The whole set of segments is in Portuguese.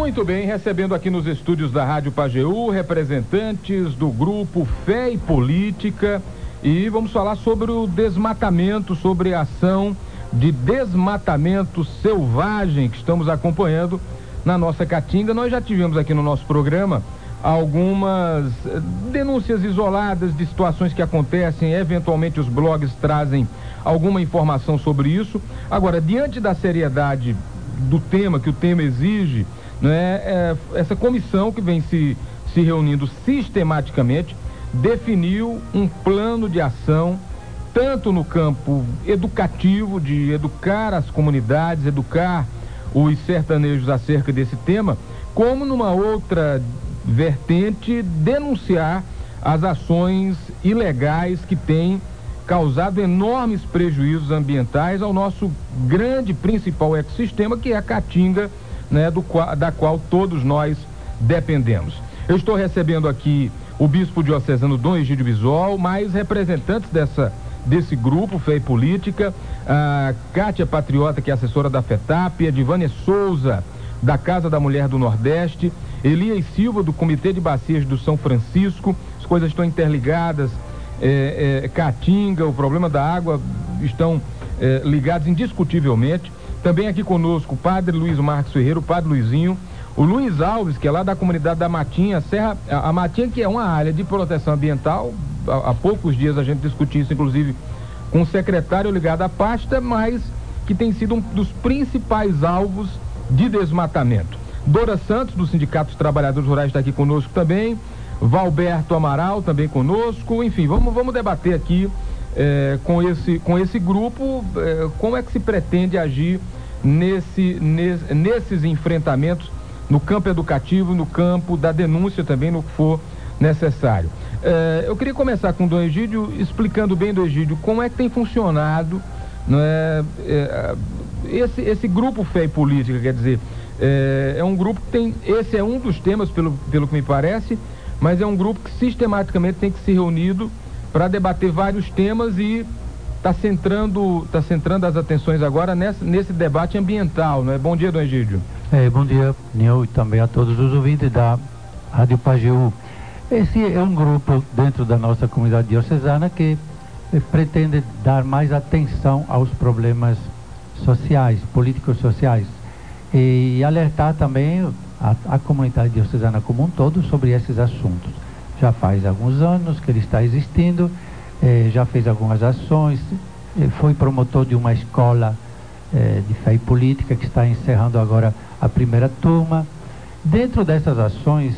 Muito bem, recebendo aqui nos estúdios da Rádio Pajeú representantes do grupo Fé e Política, e vamos falar sobre o desmatamento, sobre a ação de desmatamento selvagem que estamos acompanhando na nossa Caatinga. Nós já tivemos aqui no nosso programa algumas denúncias isoladas de situações que acontecem, eventualmente os blogs trazem alguma informação sobre isso. Agora, diante da seriedade do tema, que o tema exige, né, essa comissão que vem se reunindo sistematicamente definiu um plano de ação, tanto no campo educativo, de educar as comunidades, educar os sertanejos acerca desse tema, como numa outra vertente, denunciar as ações ilegais que têm causado enormes prejuízos ambientais ao nosso grande principal ecossistema, que é a Caatinga, né, da qual todos nós dependemos. Eu estou recebendo aqui o bispo diocesano Dom Egídio Bisol, mais representantes desse grupo Fé e Política, a Kátia Patriota, que é assessora da FETAP, a Divânia Souza, da Casa da Mulher do Nordeste, Elias Silva, do Comitê de Bacias do São Francisco. As coisas estão interligadas. Caatinga, o problema da água estão ligados indiscutivelmente. Também aqui conosco o padre Luiz Marques Ferreira, o padre Luizinho, o Luiz Alves, que é lá da comunidade da Matinha, a Matinha, que é uma área de proteção ambiental. Há poucos dias a gente discutiu isso, inclusive, com o secretário ligado à pasta, mas que tem sido um dos principais alvos de desmatamento. Dora Santos, do Sindicato dos Trabalhadores Rurais, está aqui conosco também. Valberto Amaral também conosco. Enfim, vamos debater aqui com esse grupo como é que se pretende agir nesses enfrentamentos no campo educativo, no campo da denúncia também, no que for necessário. Eu queria começar com o Dom Egídio, explicando bem, Dom Egídio, como é que tem funcionado, né, esse grupo Fé e Política. Quer dizer, é um grupo que tem, esse é um dos temas, pelo que me parece, mas é um grupo que sistematicamente tem que se reunido para debater vários temas e está centrando as atenções agora nesse debate ambiental, não é? Bom dia, Dom Egídio. Bom dia, Nil, e também a todos os ouvintes da Rádio Pajeú. Esse é um grupo dentro da nossa comunidade diocesana que pretende dar mais atenção aos problemas sociais, políticos sociais, e alertar também a comunidade diocesana como um todo sobre esses assuntos. Já faz alguns anos que ele está existindo, já fez algumas ações, foi promotor de uma escola de fé e política que está encerrando agora a primeira turma. Dentro dessas ações,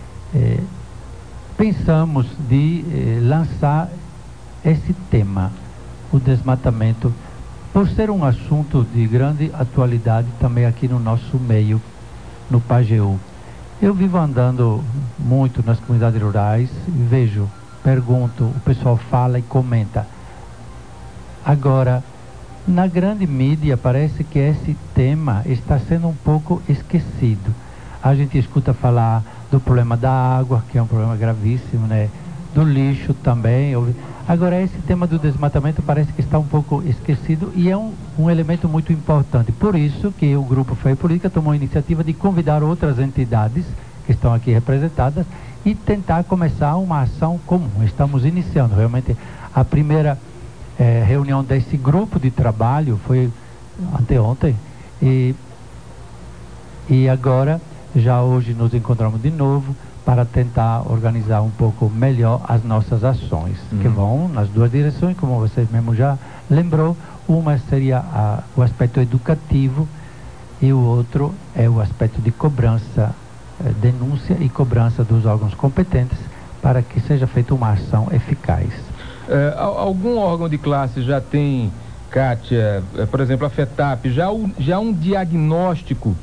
pensamos de lançar esse tema, o desmatamento, por ser um assunto de grande atualidade também aqui no nosso meio, no Pajeú. Eu vivo andando muito nas comunidades rurais, vejo, pergunto, o pessoal fala e comenta. Agora, na grande mídia parece que esse tema está sendo um pouco esquecido. A gente escuta falar do problema da água, que é um problema gravíssimo, né? Do lixo também. Agora, esse tema do desmatamento parece que está um pouco esquecido e é um elemento muito importante. Por isso que o Grupo Fé e Política tomou a iniciativa de convidar outras entidades que estão aqui representadas e tentar começar uma ação comum. Estamos iniciando realmente a primeira reunião desse grupo de trabalho, foi anteontem, e agora, já hoje nos encontramos de novo para tentar organizar um pouco melhor as nossas ações, que vão nas duas direções, como você mesmo já lembrou. Uma seria o aspecto educativo e o outro é o aspecto de cobrança, denúncia e cobrança dos órgãos competentes para que seja feita uma ação eficaz. Algum órgão de classe já tem, Kátia, por exemplo, a FETAP, já um diagnóstico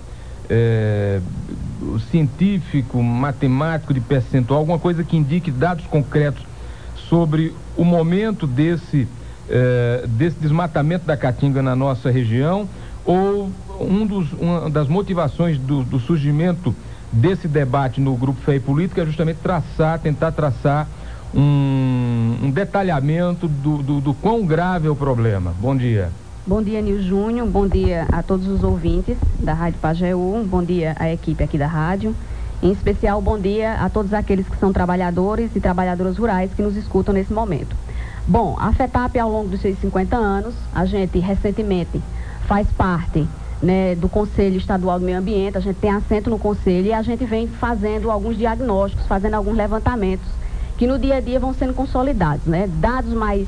científico, matemático de percentual, alguma coisa que indique dados concretos sobre o momento desse desmatamento da Caatinga na nossa região? Ou uma das motivações do surgimento desse debate no Grupo Fé e Política é justamente tentar traçar um detalhamento do quão grave é o problema? Bom dia. Bom dia, Nil Júnior. Bom dia a todos os ouvintes da Rádio Pajeú. Bom dia à equipe aqui da rádio. Em especial, bom dia a todos aqueles que são trabalhadores e trabalhadoras rurais que nos escutam nesse momento. Bom, a FETAP, ao longo dos seus 50 anos, a gente recentemente faz parte, né, do Conselho Estadual do Meio Ambiente, a gente tem assento no Conselho e a gente vem fazendo alguns diagnósticos, fazendo alguns levantamentos que no dia a dia vão sendo consolidados, né? Dados mais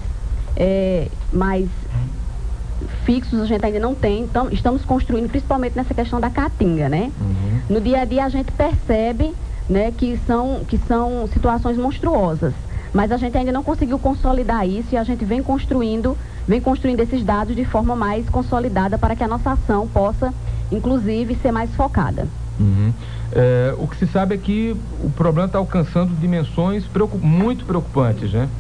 fixos a gente ainda não tem, então estamos construindo principalmente nessa questão da caatinga, né? No dia a dia a gente percebe, né, que são situações monstruosas, mas a gente ainda não conseguiu consolidar isso e a gente vem construindo esses dados de forma mais consolidada para que a nossa ação possa, inclusive, ser mais focada. O que se sabe é que o problema está alcançando dimensões muito preocupantes, né?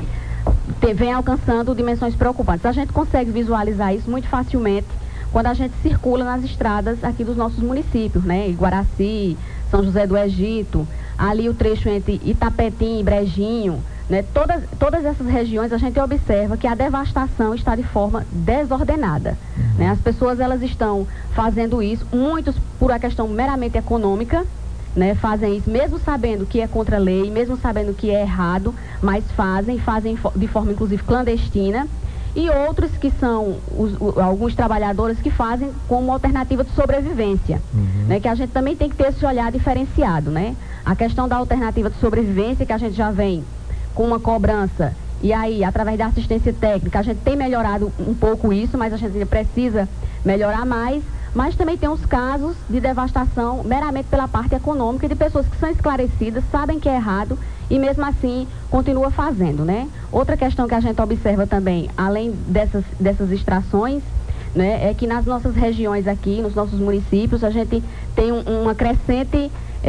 Vem alcançando dimensões preocupantes. A gente consegue visualizar isso muito facilmente quando a gente circula nas estradas aqui dos nossos municípios, né? Iguaraci, São José do Egito, ali o trecho entre Itapetim e Brejinho, né? Todas essas regiões a gente observa que a devastação está de forma desordenada, né? As pessoas, elas estão fazendo isso, muitos por a questão meramente econômica, né, fazem isso mesmo sabendo que é contra a lei, mesmo sabendo que é errado, mas fazem de forma inclusive clandestina, e outros que são alguns trabalhadores que fazem como alternativa de sobrevivência, né, que a gente também tem que ter esse olhar diferenciado, né? A questão da alternativa de sobrevivência, que a gente já vem com uma cobrança, e aí através da assistência técnica a gente tem melhorado um pouco isso, mas a gente ainda precisa melhorar mais. Mas também tem uns casos de devastação meramente pela parte econômica, de pessoas que são esclarecidas, sabem que é errado e mesmo assim continua fazendo, né? Outra questão que a gente observa também, além dessas extrações, né, é que nas nossas regiões aqui, nos nossos municípios, a gente tem uma crescente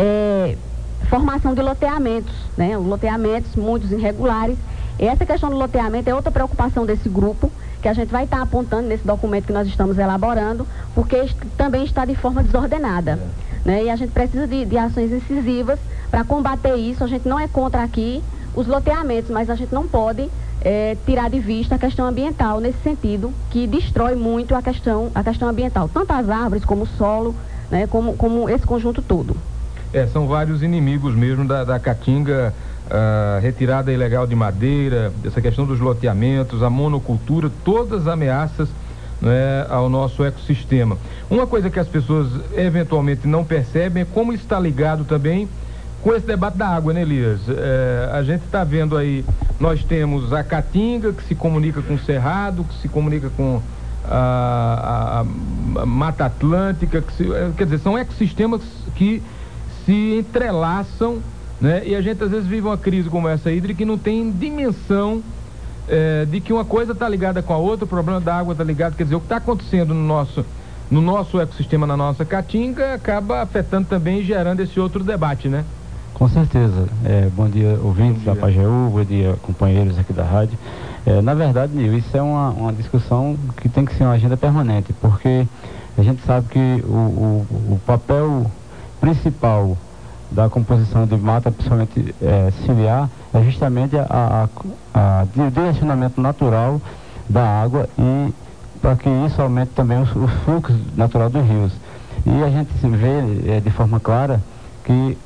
formação de loteamentos, né? Loteamentos, muitos irregulares. E essa questão do loteamento é outra preocupação desse grupo, que a gente vai estar apontando nesse documento que nós estamos elaborando, porque também está de forma desordenada, né? E a gente precisa de ações incisivas para combater isso. A gente não é contra aqui os loteamentos, mas a gente não pode tirar de vista a questão ambiental nesse sentido, que destrói muito a questão ambiental, tanto as árvores como o solo, né, como esse conjunto todo. São vários inimigos mesmo da caatinga. A retirada ilegal de madeira, essa questão dos loteamentos, a monocultura, todas ameaças, né, ao nosso ecossistema. Uma coisa que as pessoas eventualmente não percebem é como está ligado também com esse debate da água, né, Elias? A gente está vendo aí, nós temos a caatinga que se comunica com o Cerrado, que se comunica com a Mata Atlântica, quer dizer, são ecossistemas que se entrelaçam, né? E a gente às vezes vive uma crise como essa hídrica e não tem dimensão de que uma coisa está ligada com a outra, o problema da água está ligado, quer dizer, o que está acontecendo no nosso ecossistema, na nossa caatinga, acaba afetando também e gerando esse outro debate, né? Com certeza. Bom dia, ouvintes da Pajeú, bom dia, companheiros aqui da rádio. Na verdade, Nil, isso é uma discussão que tem que ser uma agenda permanente, porque a gente sabe que o papel principal da composição de mata, principalmente ciliar, é justamente o direcionamento natural da água e para que isso aumente também o fluxo natural dos rios. E a gente vê de forma clara que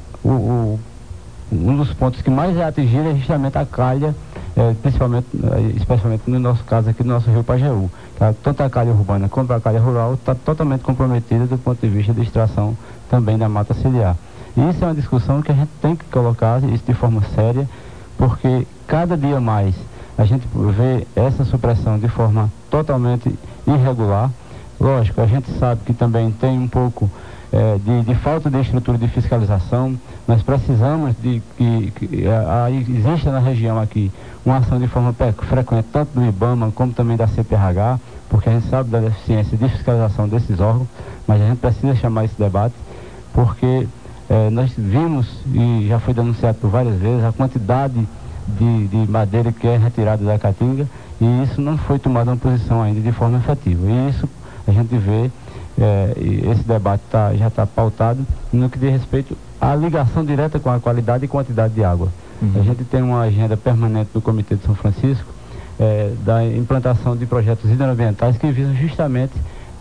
um dos pontos que mais é atingido é justamente a calha, especialmente no nosso caso aqui do nosso rio Pajeú. Tanto a calha urbana quanto a calha rural está totalmente comprometida do ponto de vista de extração também da mata ciliar. E isso é uma discussão que a gente tem que colocar isso de forma séria, porque cada dia mais a gente vê essa supressão de forma totalmente irregular. Lógico, a gente sabe que também tem um pouco de falta de estrutura de fiscalização. Nós precisamos de que exista na região aqui uma ação de forma frequente, tanto do IBAMA como também da CPRH, porque a gente sabe da deficiência de fiscalização desses órgãos, mas a gente precisa chamar esse debate, porque nós vimos, e já foi denunciado por várias vezes, a quantidade de madeira que é retirada da caatinga, e isso não foi tomado uma posição ainda de forma efetiva. E isso a gente vê, esse debate já está pautado no que diz respeito à ligação direta com a qualidade e quantidade de água. A gente tem uma agenda permanente do Comitê de São Francisco, da implantação de projetos hidroambientais que visam justamente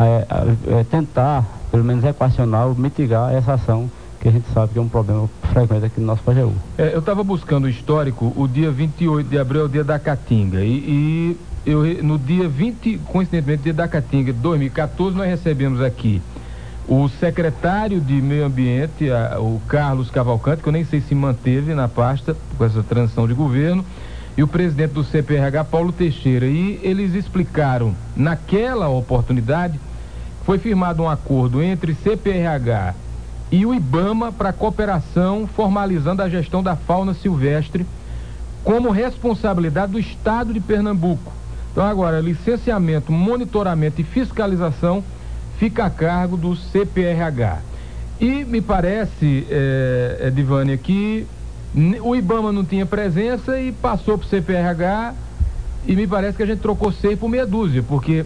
tentar, pelo menos equacionar ou mitigar essa ação que a gente sabe que é um problema frequente aqui no nosso Pajeú. Eu estava buscando o histórico, o dia 28 de abril é o dia da Caatinga, e no dia 20, coincidentemente, dia da Caatinga de 2014, nós recebemos aqui o secretário de Meio Ambiente, o Carlos Cavalcante, que eu nem sei se manteve na pasta com essa transição de governo, e o presidente do CPRH, Paulo Teixeira, e eles explicaram naquela oportunidade foi firmado um acordo entre CPRH e o IBAMA para cooperação, formalizando a gestão da fauna silvestre como responsabilidade do Estado de Pernambuco. Então agora, licenciamento, monitoramento e fiscalização fica a cargo do CPRH. E me parece, Edivânia, que o IBAMA não tinha presença e passou para o CPRH, e me parece que a gente trocou 6 por meia dúzia, porque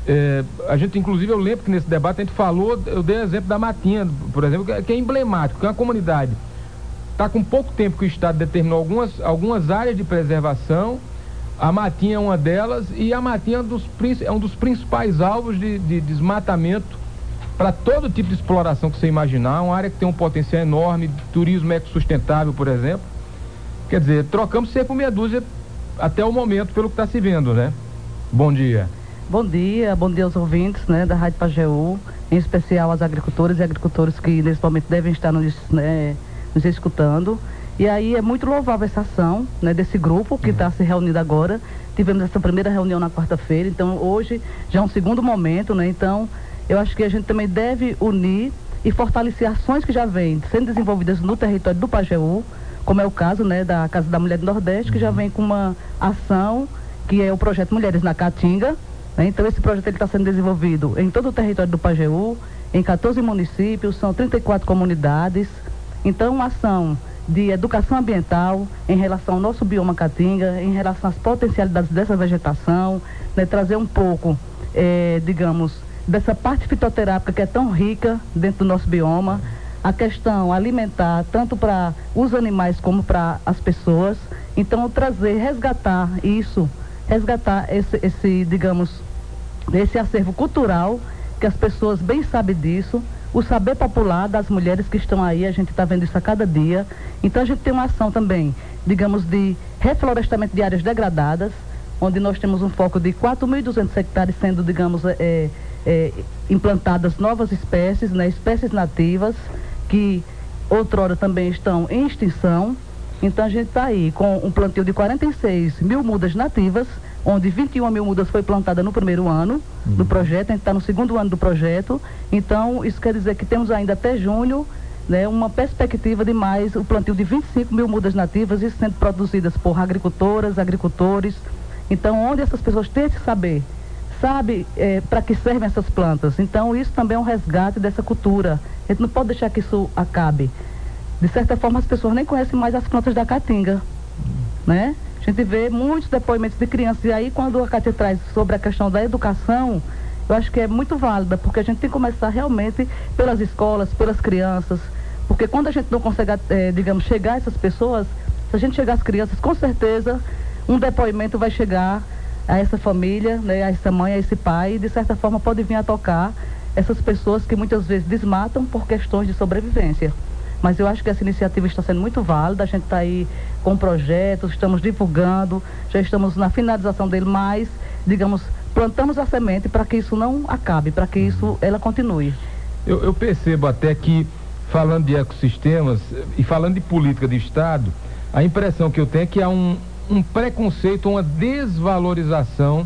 a gente, inclusive, eu lembro que nesse debate a gente falou, eu dei exemplo da Matinha, por exemplo, que é emblemático, que é uma comunidade está com pouco tempo que o Estado determinou algumas áreas de preservação, a Matinha é uma delas, e a Matinha é um dos principais alvos de desmatamento para todo tipo de exploração que você imaginar, uma área que tem um potencial enorme, turismo ecossustentável, por exemplo. Quer dizer, trocamos 6 por meia dúzia até o momento, pelo que está se vendo, né? Bom dia. Bom dia aos ouvintes, né, da Rádio Pajeú, em especial aos agricultores e agricultores que nesse momento devem estar nos escutando. E aí é muito louvável essa ação, né, desse grupo que está se reunindo agora. Tivemos essa primeira reunião na quarta-feira, então hoje já é um segundo momento, né? Então eu acho que a gente também deve unir e fortalecer ações que já vêm sendo desenvolvidas no território do Pajeú, como é o caso, né, da Casa da Mulher do Nordeste, que já vem com uma ação que é o projeto Mulheres na Caatinga. Então esse projeto está sendo desenvolvido em todo o território do Pajeú, em 14 municípios, são 34 comunidades. Então uma ação de educação ambiental em relação ao nosso bioma Caatinga, em relação às potencialidades dessa vegetação, né, trazer um pouco, digamos, dessa parte fitoterápica que é tão rica dentro do nosso bioma, a questão alimentar tanto para os animais como para as pessoas. Então resgatar esse acervo cultural, que as pessoas bem sabem disso, o saber popular das mulheres que estão aí, a gente está vendo isso a cada dia. Então a gente tem uma ação também, digamos, de reflorestamento de áreas degradadas, onde nós temos um foco de 4.200 hectares sendo, digamos, implantadas novas espécies, né, espécies nativas, que outrora também estão em extinção. Então a gente está aí com um plantio de 46 mil mudas nativas, onde 21 mil mudas foi plantada no primeiro ano do projeto, a gente está no segundo ano do projeto. Então isso quer dizer que temos ainda até junho, né, uma perspectiva de mais o plantio de 25 mil mudas nativas, isso sendo produzidas por agricultoras, agricultores. Então onde essas pessoas têm esse sabe para que servem essas plantas. Então isso também é um resgate dessa cultura. A gente não pode deixar que isso acabe. De certa forma as pessoas nem conhecem mais as plantas da Caatinga, né? A gente vê muitos depoimentos de crianças, e aí quando a Cátia traz sobre a questão da educação, eu acho que é muito válida, porque a gente tem que começar realmente pelas escolas, pelas crianças, porque quando a gente não consegue, digamos, chegar a essas pessoas, se a gente chegar às crianças, com certeza um depoimento vai chegar a essa família, né, a essa mãe, a esse pai, e de certa forma pode vir a tocar essas pessoas que muitas vezes desmatam por questões de sobrevivência. Mas eu acho que essa iniciativa está sendo muito válida, a gente está aí com projetos, estamos divulgando, já estamos na finalização dele, mas, digamos, plantamos a semente para que isso não acabe, para que ela continue. Eu percebo até que, falando de ecossistemas e falando de política de Estado, a impressão que eu tenho é que há um preconceito, uma desvalorização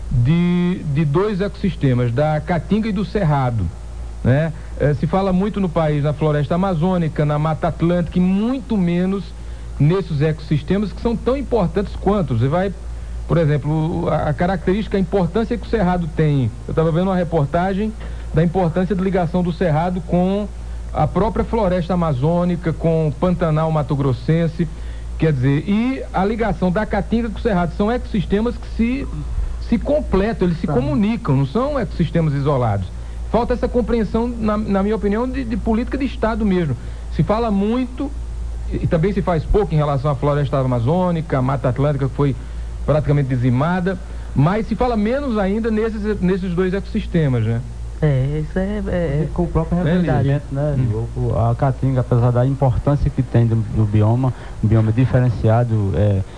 de dois ecossistemas, da Caatinga e do Cerrado, né? Se fala muito no país, na floresta amazônica, na Mata Atlântica, e muito menos nesses ecossistemas que são tão importantes quanto. Você vai, por exemplo, a característica, a importância que o Cerrado tem. Eu estava vendo uma reportagem da importância da ligação do Cerrado com a própria floresta amazônica, com o Pantanal Mato-Grossense, quer dizer, e a ligação da Caatinga com o Cerrado. São ecossistemas que se completam, eles se comunicam, não são ecossistemas isolados. Falta essa compreensão, na minha opinião, de política de Estado mesmo. Se fala muito, e também se faz pouco em relação à floresta amazônica, a Mata Atlântica, que foi praticamente dizimada, mas se fala menos ainda nesses dois ecossistemas, né? Isso é com o próprio reconhecimento, né? A Caatinga, apesar da importância que tem do bioma, um bioma diferenciado,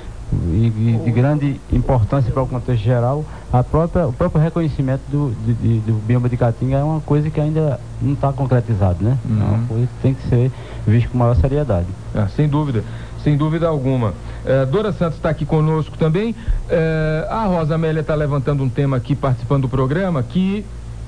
e de grande importância para o contexto geral, o próprio reconhecimento do bioma de Caatinga é uma coisa que ainda não está concretizado, né? É uma coisa que tem que ser vista com maior seriedade. Sem dúvida alguma. Dora Santos está aqui conosco também. A Rosa Amélia está levantando um tema aqui, participando do programa, que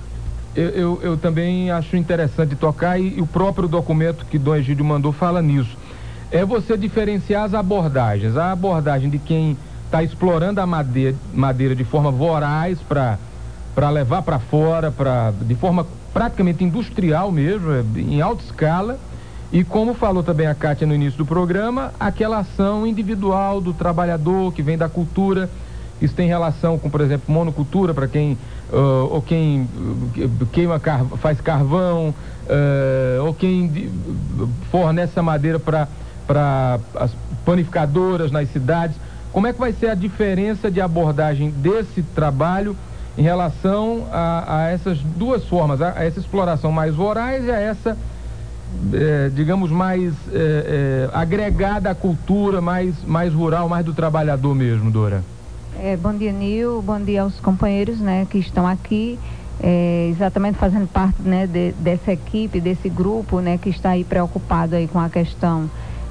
eu também acho interessante tocar, e o próprio documento que Dom Egídio mandou fala nisso. É você diferenciar as abordagens. A abordagem de quem está explorando a madeira de forma voraz para levar para fora, de forma praticamente industrial mesmo, em alta escala. E como falou também a Kátia no início do programa, aquela ação individual do trabalhador que vem da cultura. Isso tem relação com, por exemplo, monocultura, para quem ou quem faz carvão, ou quem fornece essa madeira para as panificadoras nas cidades. Como é que vai ser a diferença de abordagem desse trabalho em relação a essas duas formas, a essa exploração mais voraz e a essa, digamos, mais agregada à cultura, mais rural, mais do trabalhador mesmo, Dora? Bom dia, Nil, bom dia aos companheiros, né, que estão aqui, exatamente fazendo parte, né, dessa equipe, desse grupo, né, que está aí preocupado aí com a questão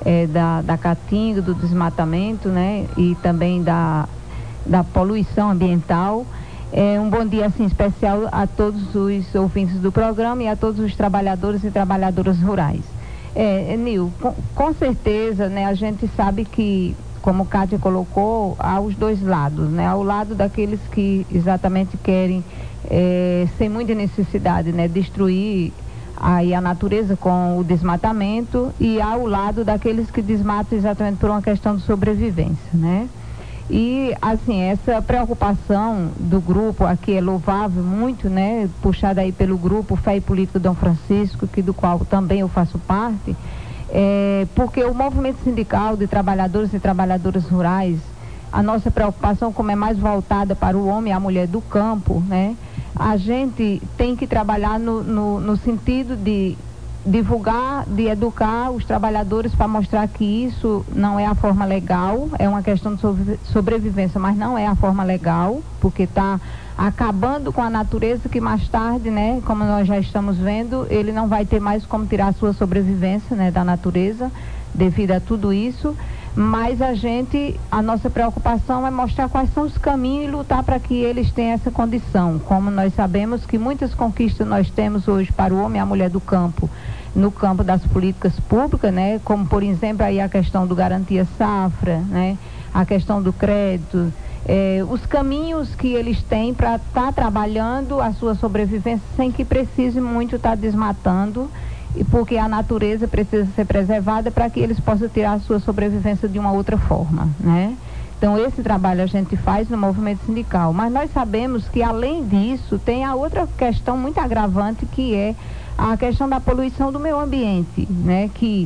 da Caatinga, do desmatamento, né, e também da poluição ambiental. Um bom dia assim especial a todos os ouvintes do programa e a todos os trabalhadores e trabalhadoras rurais. Nil, com certeza, né, a gente sabe que, como Kátia colocou, há os dois lados, né? Ao lado daqueles que exatamente querem, sem muita necessidade, né, destruir aí a natureza com o desmatamento, e ao lado daqueles que desmatam exatamente por uma questão de sobrevivência, né? E, assim, essa preocupação do grupo aqui é louvável muito, né? Puxada aí pelo grupo Fé e Política Dom Francisco, do qual também eu faço parte, porque o movimento sindical de trabalhadores e trabalhadoras rurais, a nossa preocupação, como é mais voltada para o homem e a mulher do campo, né? A gente tem que trabalhar no sentido de divulgar, de educar os trabalhadores para mostrar que isso não é a forma legal, é uma questão de sobrevivência, mas não é a forma legal, porque está acabando com a natureza, que mais tarde, né, como nós já estamos vendo, ele não vai ter mais como tirar a sua sobrevivência, né, da natureza, devido a tudo isso. Mas a nossa preocupação é mostrar quais são os caminhos e lutar para que eles tenham essa condição. Como nós sabemos que muitas conquistas nós temos hoje para o homem e a mulher do campo, no campo das políticas públicas, né? Como, por exemplo, aí a questão do Garantia Safra, né? A questão do crédito, os caminhos que eles têm para estar trabalhando a sua sobrevivência sem que precise muito estar desmatando, e porque a natureza precisa ser preservada para que eles possam tirar a sua sobrevivência de uma outra forma, né? Então, esse trabalho a gente faz no movimento sindical, mas nós sabemos que, além disso, tem a outra questão muito agravante, que é a questão da poluição do meio ambiente, né? Que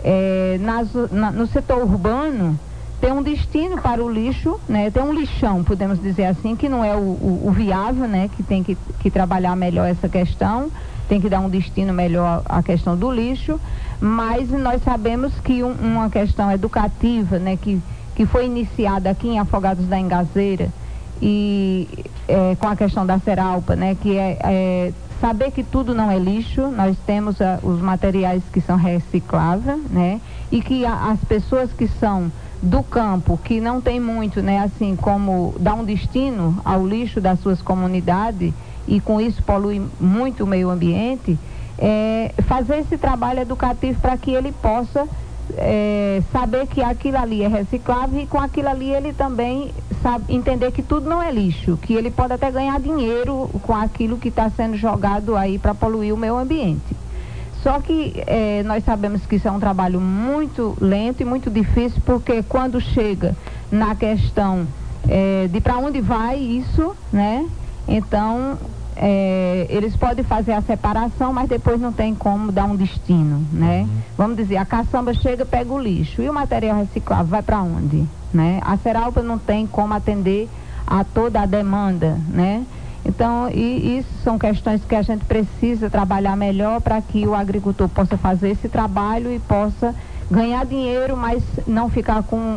no setor urbano tem um destino para o lixo, né? Tem um lixão, podemos dizer assim, que não é o viável, né? Que tem que trabalhar melhor essa questão, tem que dar um destino melhor à questão do lixo, mas nós sabemos que uma questão educativa, né, que foi iniciada aqui em Afogados da Engazeira, e com a questão da Seralpa, né, que é saber que tudo não é lixo, nós temos os materiais que são recicláveis, né, e que as pessoas que são do campo, que não tem muito, né, assim, como dar um destino ao lixo das suas comunidades, e com isso polui muito o meio ambiente, fazer esse trabalho educativo para que ele possa saber que aquilo ali é reciclável, e com aquilo ali ele também sabe entender que tudo não é lixo, que ele pode até ganhar dinheiro com aquilo que está sendo jogado aí para poluir o meio ambiente. Só que nós sabemos que isso é um trabalho muito lento e muito difícil, porque quando chega na questão de para onde vai isso, né? Então, eles podem fazer a separação, mas depois não tem como dar um destino, né? Vamos dizer, a caçamba chega, pega o lixo, e o material reciclável vai para onde? né? A Seralpa não tem como atender a toda a demanda, né? Então, isso são questões que a gente precisa trabalhar melhor para que o agricultor possa fazer esse trabalho e possa ganhar dinheiro, mas não ficar com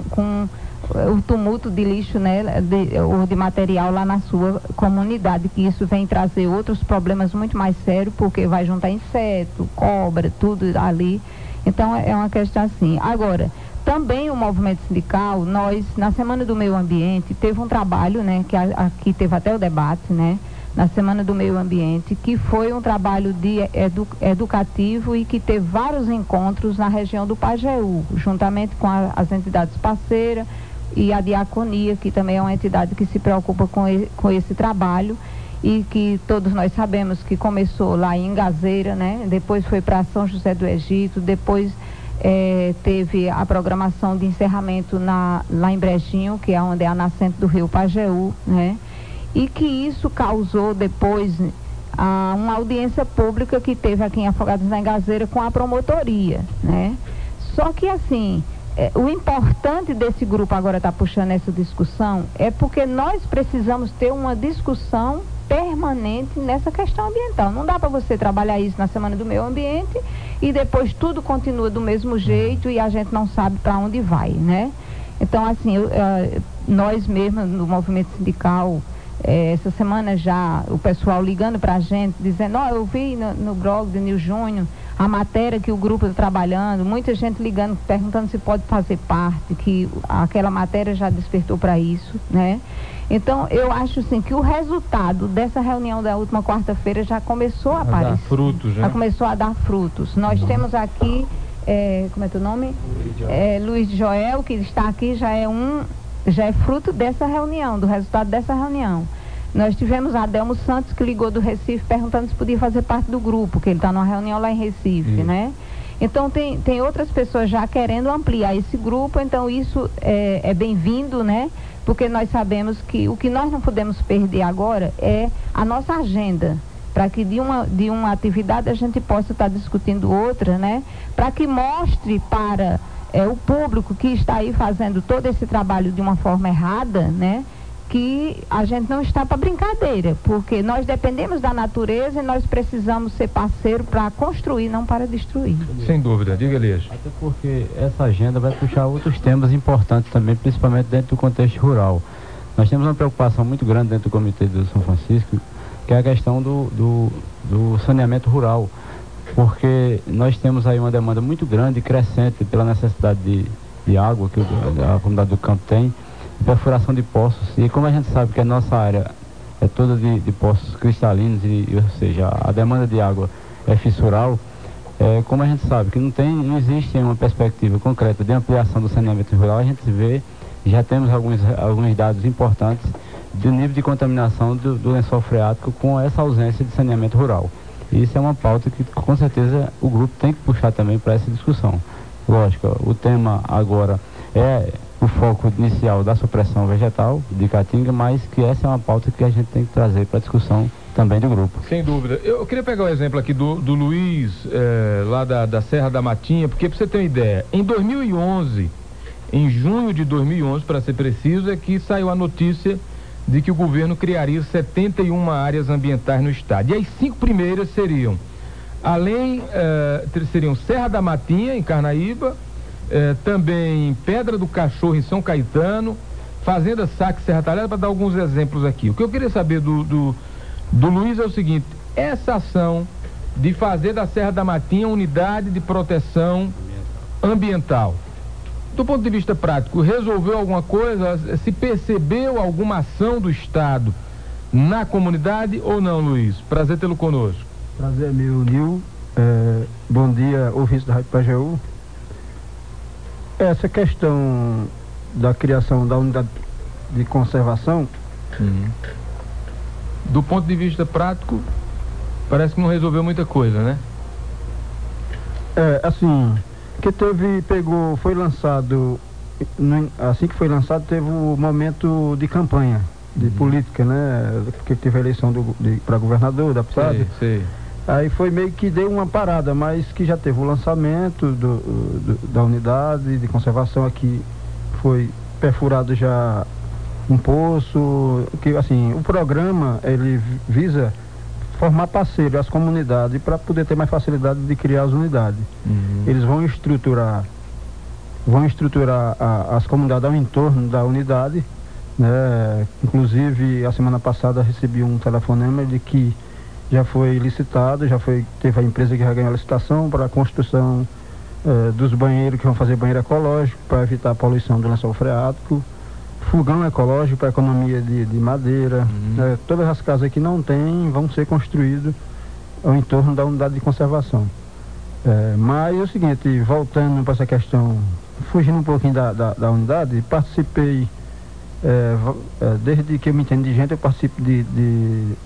o tumulto de lixo, né, ou de material lá na sua comunidade, que isso vem trazer outros problemas muito mais sérios, porque vai juntar inseto, cobra, tudo ali. Então, é uma questão assim. Agora, também o movimento sindical, nós, na Semana do Meio Ambiente, teve um trabalho, né, que aqui teve até o debate, né, na Semana do Meio Ambiente, que foi um trabalho educativo e que teve vários encontros na região do Pajeú, juntamente com as entidades parceiras e a Diaconia, que também é uma entidade que se preocupa com esse trabalho e que todos nós sabemos que começou lá em Engazeira, né, depois foi para São José do Egito, depois teve a programação de encerramento lá em Brejinho, que é onde é a nascente do rio Pajeú, né? E que isso causou depois uma audiência pública que teve aqui em Afogados da Engazeira com a promotoria, né? Só que assim, o importante desse grupo agora estar puxando essa discussão é porque nós precisamos ter uma discussão permanente nessa questão ambiental. Não dá para você trabalhar isso na Semana do Meio Ambiente e depois tudo continua do mesmo jeito e a gente não sabe para onde vai, né? Então, assim, nós mesmos no movimento sindical, essa semana já o pessoal ligando para a gente, dizendo, eu vi no blog do Nil Júnior a matéria que o grupo está trabalhando, muita gente ligando, perguntando se pode fazer parte, que aquela matéria já despertou para isso, né? Então, eu acho assim que o resultado dessa reunião da última quarta-feira já começou a aparecer. Dar frutos, né? Já começou a dar frutos. Nós temos aqui, como é teu nome? Luiz Joel, que está aqui, já é fruto dessa reunião, do resultado dessa reunião. Nós tivemos a Adelmo Santos, que ligou do Recife, perguntando se podia fazer parte do grupo, que ele está numa reunião lá em Recife, né? Então, tem outras pessoas já querendo ampliar esse grupo, então isso é bem-vindo, né? Porque nós sabemos que o que nós não podemos perder agora é a nossa agenda, para que de uma atividade a gente possa estar discutindo outra, né? Para que mostre para o público que está aí fazendo todo esse trabalho de uma forma errada, né? Que a gente não está para brincadeira, porque nós dependemos da natureza e nós precisamos ser parceiro para construir, não para destruir. Sem dúvida, diga, Elias. Até porque essa agenda vai puxar outros temas importantes também, principalmente dentro do contexto rural. Nós temos uma preocupação muito grande dentro do Comitê do São Francisco, que é a questão do saneamento rural, porque nós temos aí uma demanda muito grande e crescente pela necessidade de água que a comunidade do campo tem, perfuração de poços, e como a gente sabe que a nossa área é toda de poços cristalinos, ou seja, a demanda de água é fissural, como a gente sabe que não existe uma perspectiva concreta de ampliação do saneamento rural, a gente vê, já temos alguns dados importantes do nível de contaminação do lençol freático com essa ausência de saneamento rural. E isso é uma pauta que com certeza o grupo tem que puxar também para essa discussão. Lógico, o tema agora é o foco inicial da supressão vegetal de caatinga, mas que essa é uma pauta que a gente tem que trazer para a discussão também do grupo. Sem dúvida. Eu queria pegar o exemplo aqui do Luiz, lá da Serra da Matinha, porque para você ter uma ideia, em 2011, em junho de 2011, para ser preciso, é que saiu a notícia de que o governo criaria 71 áreas ambientais no estado. E as 5 primeiras seriam, seriam Serra da Matinha, em Carnaíba, também Pedra do Cachorro, em São Caetano, Fazenda Saque, Serra Talhada, para dar alguns exemplos aqui. O que eu queria saber do Luiz é o seguinte: essa ação de fazer da Serra da Matinha unidade de proteção ambiental, do ponto de vista prático, resolveu alguma coisa? Se percebeu alguma ação do Estado na comunidade ou não, Luiz? Prazer tê-lo conosco. Prazer meu, Nil. Bom dia, ouvintes da Rádio Pajeú. Essa questão da criação da unidade de conservação, do ponto de vista prático, parece que não resolveu muita coisa, né? Assim, que foi lançado, assim que foi lançado, teve o momento de campanha, de política, né? Porque teve a eleição para governador, deputado. Sim. Aí foi meio que deu uma parada, mas que já teve o lançamento da unidade de conservação aqui, foi perfurado já um poço, que assim, o programa ele visa formar parceiro às comunidades para poder ter mais facilidade de criar as unidades. Eles vão estruturar as comunidades ao entorno da unidade, né? Inclusive a semana passada recebi um telefonema de que já foi licitado, teve a empresa que já ganhou a licitação para a construção dos banheiros, que vão fazer banheiro ecológico para evitar a poluição do lençol freático, fogão ecológico para economia de madeira. Todas as casas que não tem vão ser construídas ao entorno da unidade de conservação. Mas é o seguinte, voltando para essa questão, fugindo um pouquinho da unidade, participei, desde que eu me entendo de gente, eu participo de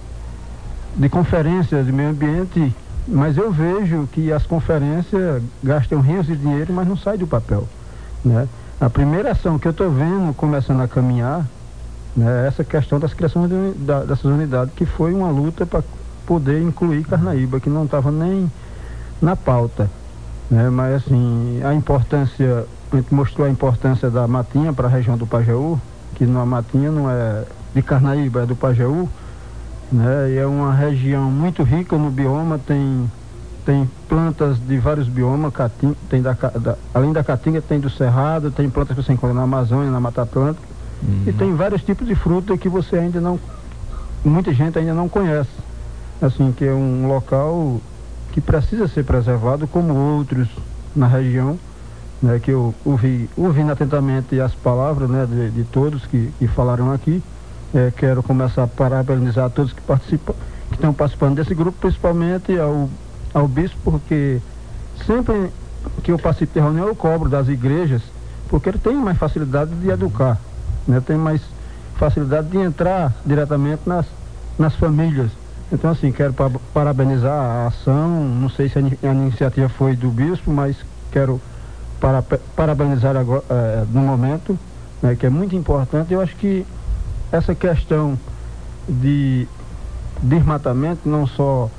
conferências de meio ambiente, mas eu vejo que as conferências gastam rios de dinheiro, mas não sai do papel, né? A primeira ação que eu estou vendo começando a caminhar, né, é essa questão das criações dessas unidades, que foi uma luta para poder incluir Carnaíba, que não estava nem na pauta, né? Mas assim, a importância, a gente mostrou a importância da Matinha para a região do Pajeú, que a Matinha não é de Carnaíba, é do Pajeú, né? E é uma região muito rica no bioma, tem plantas de vários biomas, além da caatinga tem do cerrado, tem plantas que você encontra na Amazônia, na Mata Atlântica, e tem vários tipos de fruta que você ainda não, muita gente ainda não conhece, assim, que é um local que precisa ser preservado como outros na região, né? Que eu ouvindo atentamente as palavras, né, de todos que falaram aqui. Quero começar a parabenizar todos que estão participando desse grupo, principalmente ao bispo, porque sempre que eu participo de reunião eu cobro das igrejas, porque ele tem mais facilidade de educar, né? Tem mais facilidade de entrar diretamente nas famílias. Então, assim, quero parabenizar a ação, não sei se a iniciativa foi do bispo, mas quero parabenizar agora, no momento, né, que é muito importante. Eu acho que essa questão de desmatamento, não só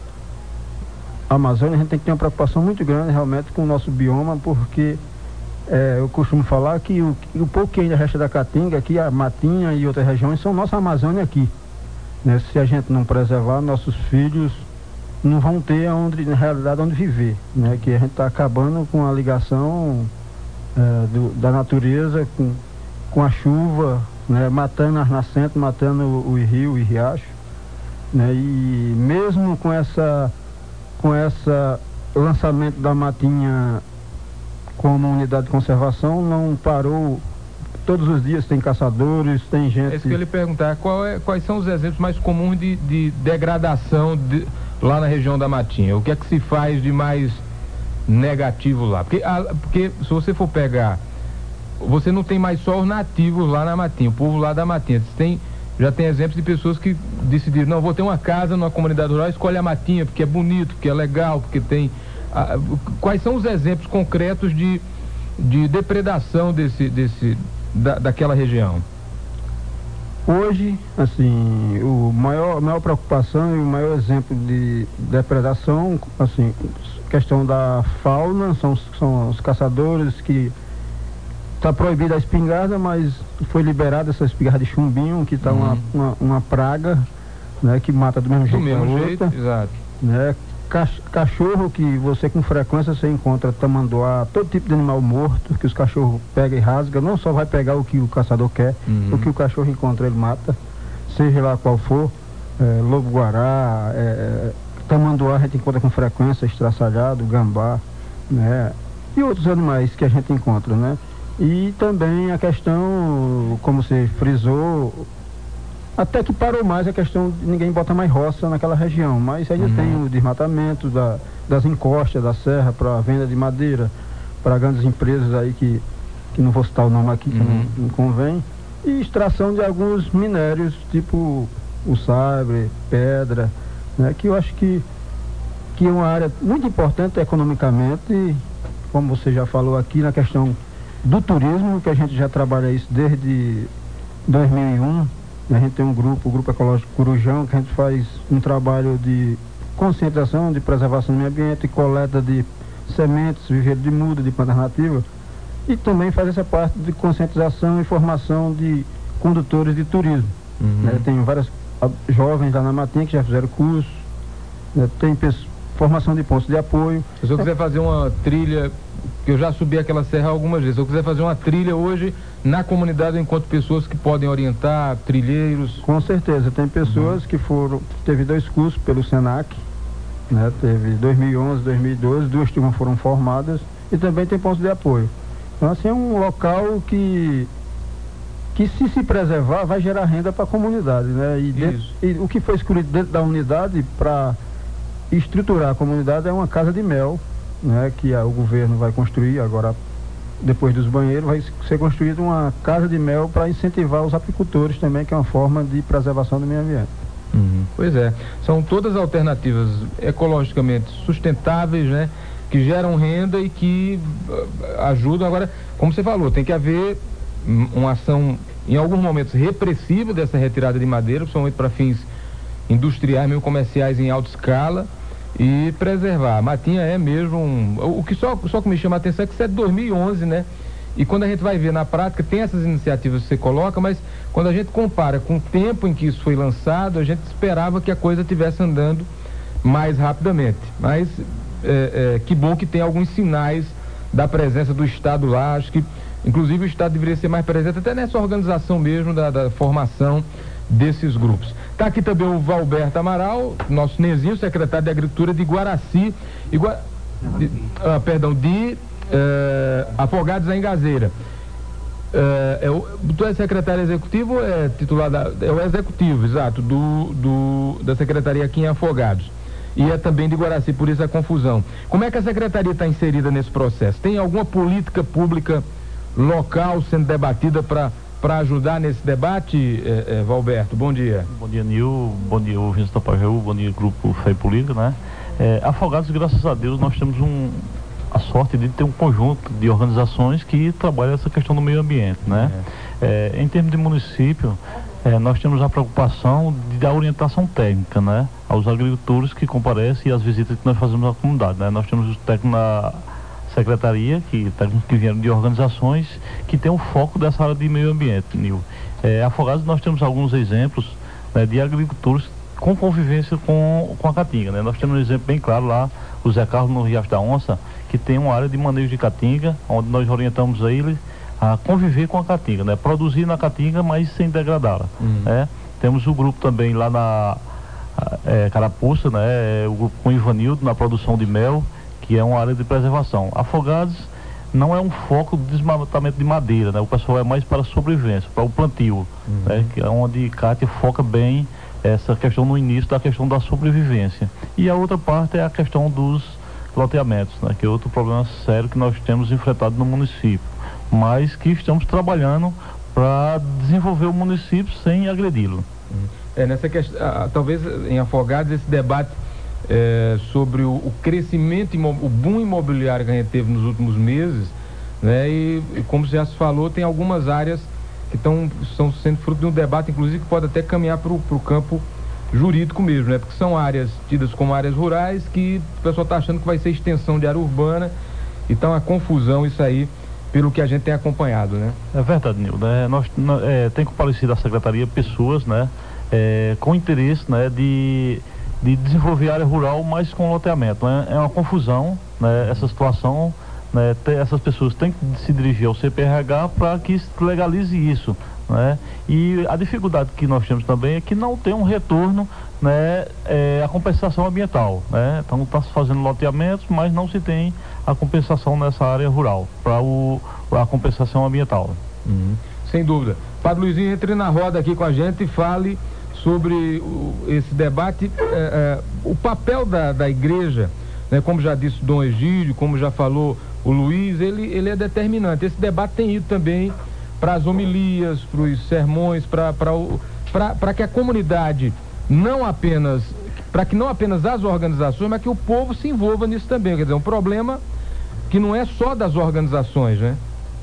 a Amazônia, a gente tem que ter uma preocupação muito grande realmente com o nosso bioma, porque eu costumo falar que o pouco que ainda resta da Caatinga, aqui a Matinha e outras regiões, são nossa Amazônia aqui, né? Se a gente não preservar, nossos filhos não vão ter na realidade onde viver, né? Que a gente está acabando com a ligação da natureza com a chuva, né? Matando as nascentes, matando o rio e riacho, né? E mesmo com essa lançamento da Matinha como unidade de conservação, não parou. Todos os dias tem caçadores, tem gente... É isso que eu ia lhe perguntar, quais são os exemplos mais comuns de degradação lá na região da Matinha? O que é que se faz de mais negativo lá? Porque se você for pegar, você não tem mais só os nativos lá na Matinha, o povo lá da Matinha. Já tem exemplos de pessoas que decidiram, não, vou ter uma casa numa comunidade rural, escolhe a Matinha, porque é bonito, porque é legal, porque tem... Quais são os exemplos concretos de depredação daquela região? Hoje, assim, a maior preocupação e o maior exemplo de depredação, assim, questão da fauna, são os caçadores que está proibida a espingarda, mas foi liberada essa espingarda de chumbinho, que está uma praga, né, que mata do mesmo jeito. Exato. Né? Cachorro, que você com frequência você encontra tamanduá, todo tipo de animal morto, que os cachorros pegam e rasgam, não só vai pegar o que o caçador quer, o que o cachorro encontra ele mata, seja lá qual for, lobo-guará, tamanduá a gente encontra com frequência, estraçalhado, gambá, né? E outros animais que a gente encontra, né? E também a questão, como você frisou, até que parou mais a questão de ninguém bota mais roça naquela região, mas ainda tem o desmatamento das encostas da serra para venda de madeira para grandes empresas aí que não vou citar o nome aqui, que não convém, e extração de alguns minérios, tipo o sabre, pedra, né, que eu acho que é uma área muito importante economicamente, como você já falou aqui, na questão do turismo, que a gente já trabalha isso desde 2001. A gente tem o Grupo Ecológico Corujão, que a gente faz um trabalho de conscientização, de preservação do meio ambiente, coleta de sementes, viveiro de muda, de plantas nativas, e também faz essa parte de conscientização e formação de condutores de turismo. Né? Tem vários jovens lá na Matinha que já fizeram curso, né? Tem formação de pontos de apoio. Se eu quiser fazer uma trilha, que eu já subi aquela serra algumas vezes, se eu quiser fazer uma trilha hoje na comunidade, eu encontro pessoas que podem orientar, trilheiros. Com certeza, tem pessoas que teve 2 cursos pelo SENAC, né? Teve 2011, 2012, 2 turmas foram formadas, e também tem pontos de apoio. Então, assim, é um local que se preservar, vai gerar renda para a comunidade, né? E o que foi escolhido dentro da unidade para estruturar a comunidade é uma casa de mel, né? Que o governo vai construir agora, depois dos banheiros, vai ser construída uma casa de mel para incentivar os apicultores também, que é uma forma de preservação do meio ambiente. Pois é, são todas alternativas ecologicamente sustentáveis, né? Que geram renda e que ajudam. Agora, como você falou, tem que haver uma ação, em alguns momentos, repressiva dessa retirada de madeira, principalmente para fins industriais, mesmo comerciais em alta escala, e preservar. A Matinha é mesmo o que só que me chama a atenção é que isso é de 2011, né? E quando a gente vai ver na prática, tem essas iniciativas que você coloca, mas quando a gente compara com o tempo em que isso foi lançado, a gente esperava que a coisa estivesse andando mais rapidamente. Mas que bom que tem alguns sinais da presença do Estado lá. Acho que, inclusive, o Estado deveria ser mais presente até nessa organização mesmo da formação desses grupos. Está aqui também o Valberto Amaral, nosso Nezinho, secretário de Agricultura de Guaraci, Afogados da Engazeira. Tu é secretário executivo ou é titular é o executivo, exato, da secretaria aqui em Afogados. E é também de Guaraci, por isso a confusão. Como é que a secretaria está inserida nesse processo? Tem alguma política pública local sendo debatida para ajudar nesse debate, Valberto? Bom dia. Bom dia, Nil. Bom dia, ouvintes da Pajeú. Bom dia, Grupo Fé e Política, né? Afogados, graças a Deus, nós temos a sorte de ter um conjunto de organizações que trabalham essa questão do meio ambiente, né? Em termos de município, nós temos a preocupação da orientação técnica, né? Aos agricultores que comparecem e as visitas que nós fazemos à comunidade, né? Nós temos os técnicos na secretaria, técnicos que vieram de organizações que tem um foco dessa área de meio ambiente, Nil. Afogados, nós temos alguns exemplos, né, de agricultores com convivência com a caatinga, né? Nós temos um exemplo bem claro lá, o Zé Carlos no Riacho da Onça, que tem uma área de manejo de caatinga, onde nós orientamos a ele a conviver com a caatinga, né? Produzir na caatinga, mas sem degradá-la. Né? Temos o grupo também lá na Carapuça, né? O grupo com o Ivanildo na produção de mel, que é uma área de preservação. Afogados não é um foco de desmatamento de madeira, né? O pessoal é mais para a sobrevivência, para o plantio, né? Que é onde Cátia foca bem essa questão no início da questão da sobrevivência. E a outra parte é a questão dos loteamentos, né? Que é outro problema sério que nós temos enfrentado no município, mas que estamos trabalhando para desenvolver o município sem agredi-lo. Nessa questão, talvez em Afogados, esse debate sobre o crescimento, o boom imobiliário que a gente teve nos últimos meses, né? E como já se falou, tem algumas áreas que estão sendo fruto de um debate, inclusive, que pode até caminhar para o campo jurídico mesmo, né? Porque são áreas tidas como áreas rurais que o pessoal está achando que vai ser extensão de área urbana, então a confusão, isso aí, pelo que a gente tem acompanhado, né? É verdade, Nil, né? Tem comparecido à secretaria pessoas, né? Com interesse, né? De desenvolver área rural, mas com loteamento, né? É uma confusão, né? Essa situação, né? Essas pessoas têm que se dirigir ao CPRH para que se legalize isso, né? E a dificuldade que nós temos também é que não tem um retorno, né? A compensação ambiental, né? Então está se fazendo loteamentos, mas não se tem a compensação nessa área rural para a compensação ambiental. Sem dúvida. Padre Luizinho, entre na roda aqui com a gente e fale sobre esse debate, o papel da igreja, né? Como já disse o Dom Egídio, como já falou o Luiz, ele é determinante. Esse debate tem ido também para as homilias, para os sermões, para que a comunidade para que não apenas as organizações, mas que o povo se envolva nisso também. Quer dizer, um problema que não é só das organizações, né?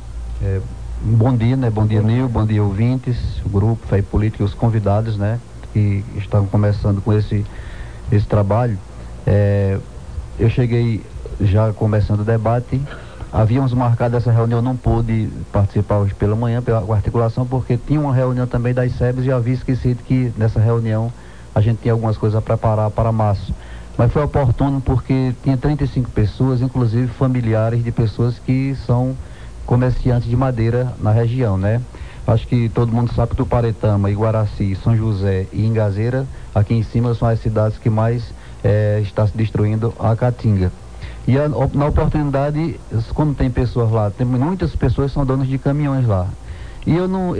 Bom dia, né? Bom dia, Nil, bom dia, ouvintes, o grupo Fé e Política e os convidados, né? Que estão começando com esse trabalho. Eu cheguei já começando o debate havíamos marcado essa reunião, não pude participar hoje pela manhã, pela articulação, porque tinha uma reunião também das SEBs e havia esquecido que nessa reunião a gente tinha algumas coisas a preparar para março. Mas foi oportuno porque tinha 35 pessoas, inclusive familiares de pessoas que são comerciantes de madeira na região, né? Acho que todo mundo sabe que Tuparetama, Iguaraci, São José e Ingazeira, aqui em cima, são as cidades que mais está se destruindo a caatinga. E na oportunidade, como tem pessoas lá, tem muitas pessoas que são donos de caminhões lá. E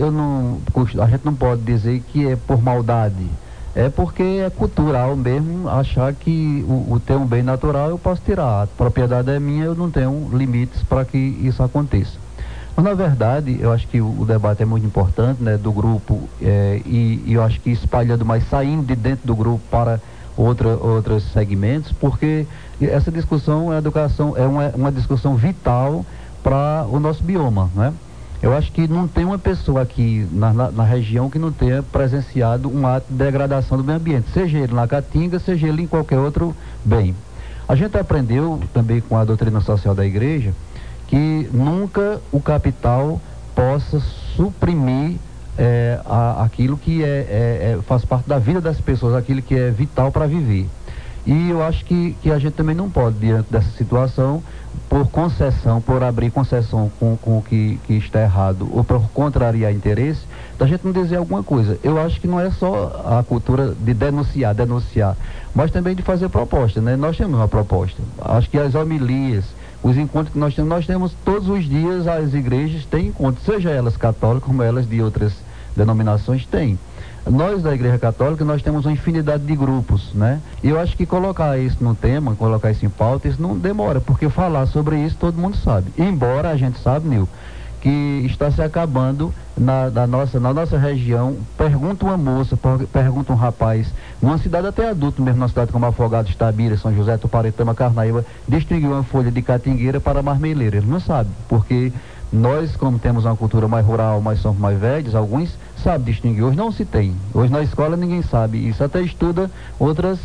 a gente não pode dizer que é por maldade. É porque é cultural mesmo achar que o ter um bem natural eu posso tirar. A propriedade é minha, eu não tenho limites para que isso aconteça. Mas na verdade, eu acho que o debate é muito importante, né, do grupo, e eu acho que espalhando mais, saindo de dentro do grupo para outros segmentos, porque essa discussão, a educação é uma discussão vital para o nosso bioma, né? Eu acho que não tem uma pessoa aqui na região que não tenha presenciado um ato de degradação do meio ambiente, seja ele na Caatinga, seja ele em qualquer outro bem. A gente aprendeu também com a doutrina social da igreja que nunca o capital possa suprimir aquilo que faz parte da vida das pessoas, aquilo que é vital para viver. E eu acho que a gente também não pode, diante dessa situação, por concessão, por abrir concessão com o que está errado, ou por contrariar interesse, da gente não dizer alguma coisa. Eu acho que não é só a cultura de denunciar, mas também de fazer proposta, né? Nós temos uma proposta. Acho que as homilias, os encontros que nós temos todos os dias, as igrejas têm encontros, seja elas católicas como elas de outras denominações têm. Nós da Igreja Católica, nós temos uma infinidade de grupos, né? E eu acho que colocar isso no tema, colocar isso em pauta, isso não demora, porque falar sobre isso todo mundo sabe. Embora a gente sabe, Nil, que está se acabando na nossa região. Pergunta uma moça, pergunta um rapaz, numa cidade até adulto mesmo, numa cidade como Afogados, Itabira, São José, Tuparetama, Carnaíba, distinguiu uma folha de catingueira para marmeleira. Ele não sabe, porque nós, como temos uma cultura mais rural, mas somos mais velhos, alguns sabem distinguir. Hoje não se tem. Hoje na escola ninguém sabe. Isso até estuda outras